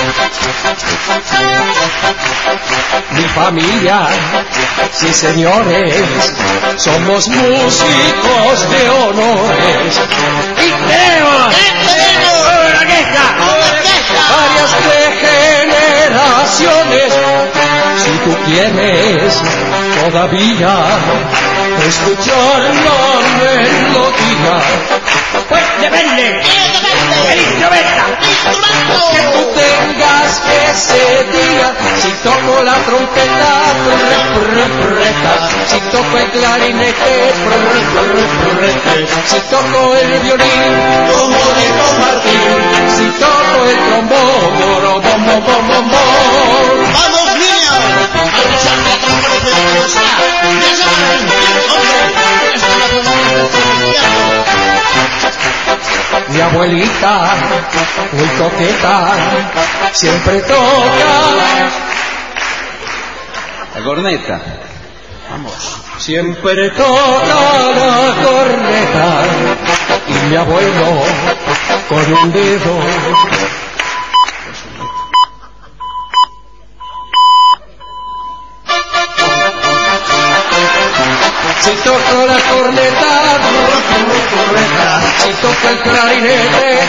Mi familia, sí señores, somos músicos de honores. Y tenemos varias de generaciones. Si tú quieres todavía escuchar la melodía, pues depende el instrumento que tú tengas ese día. Si toco la trompeta, si toco el clarinete, si toco el violín, como dijo Martín, si toco el trombón, ¡Vamos, niños! ¡Vamos a la trompeta de la cosa! ¡Ya saben! ¡Hombre! ¡Esta es la trompeta de mi abuelita, muy coqueta, siempre toca la corneta. Vamos. Siempre toca la corneta. Y mi abuelo con un dedo si toco la corneta, si toco el clarinete,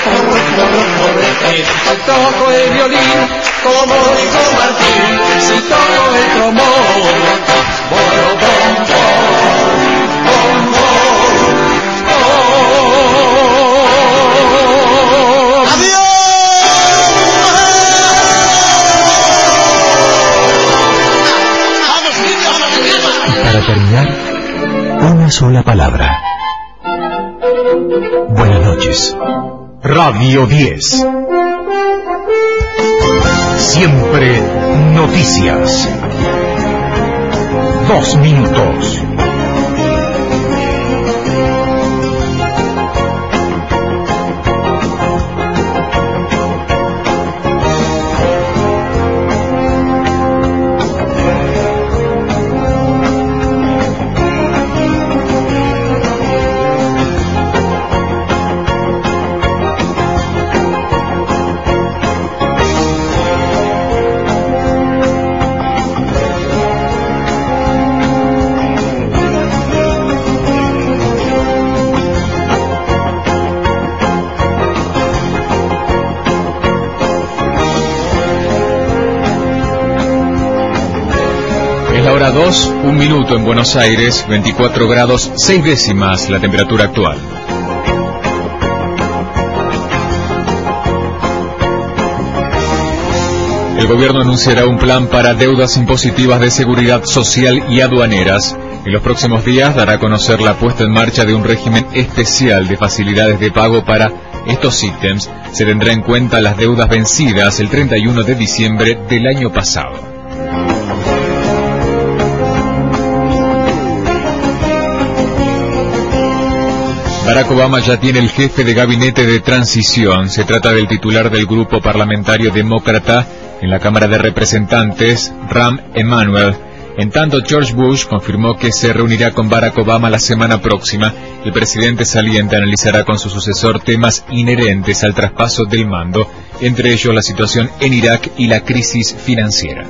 si toco el violín, como dijo Martín, si toco el trombón, Para terminar, una sola palabra. Buenas noches. Radio 10. Siempre noticias. 2 minutos. Hora 2, 1 minuto en Buenos Aires, 24 grados 6 décimas la temperatura actual. El gobierno anunciará un plan para deudas impositivas de seguridad social y aduaneras. En los próximos días dará a conocer la puesta en marcha de un régimen especial de facilidades de pago para estos ítems. Se tendrá en cuenta las deudas vencidas el 31 de diciembre del año pasado. Barack Obama ya tiene el jefe de gabinete de transición. Se trata del titular del grupo parlamentario demócrata en la Cámara de Representantes, Rahm Emanuel. En tanto, George Bush confirmó que se reunirá con Barack Obama la semana próxima. El presidente saliente analizará con su sucesor temas inherentes al traspaso del mando, entre ellos la situación en Irak y la crisis financiera.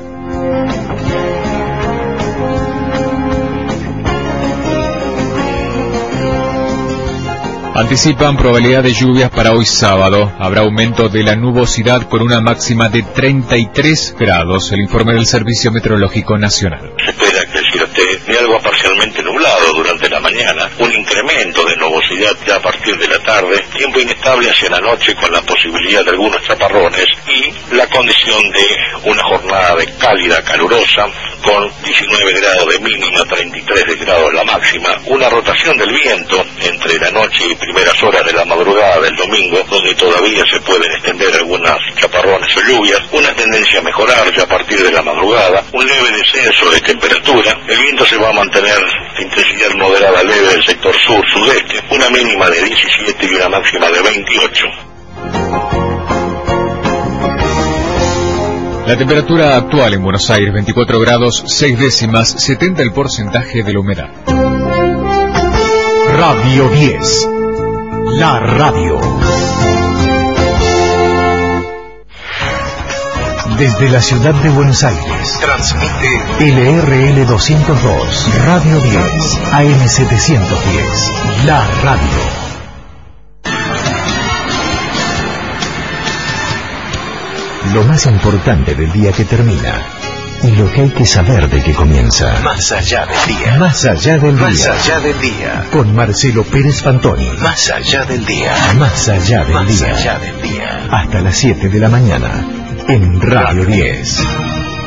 Anticipan probabilidad de lluvias para hoy sábado. Habrá aumento de la nubosidad con una máxima de 33 grados. El informe del Servicio Meteorológico Nacional. Se espera espera que el cielo esté de algo parcialmente nublado durante la mañana, un incremento de nubosidad ya a partir de la tarde, tiempo inestable hacia la noche con la posibilidad de algunos chaparrones y la condición de una jornada de cálida, calurosa, con 19 grados de mínima, 33 de grados la máxima, una rotación del viento entre la noche y primeras horas de la madrugada del domingo, donde todavía se pueden extender algunas chaparrones o lluvias, una tendencia a mejorar ya a partir de la madrugada, un leve descenso de temperatura, el viento se va a mantener de intensidad moderada leve del sector sur-sudeste, una mínima de 17 y una máxima de 28. La temperatura actual en Buenos Aires, 24 grados 6 décimas, 70 el porcentaje de la humedad. Radio 10. La radio. Desde la ciudad de Buenos Aires, transmite LRL 202, Radio 10, AM 710, La radio. Lo más importante del día que termina y lo que hay que saber de que comienza. Más allá del día. Más allá del día. Más allá del día. Con Marcelo Pérez Fantoni. Más allá del día. Más allá del Más día. allá del día. Hasta las 7 de la mañana en Radio 10.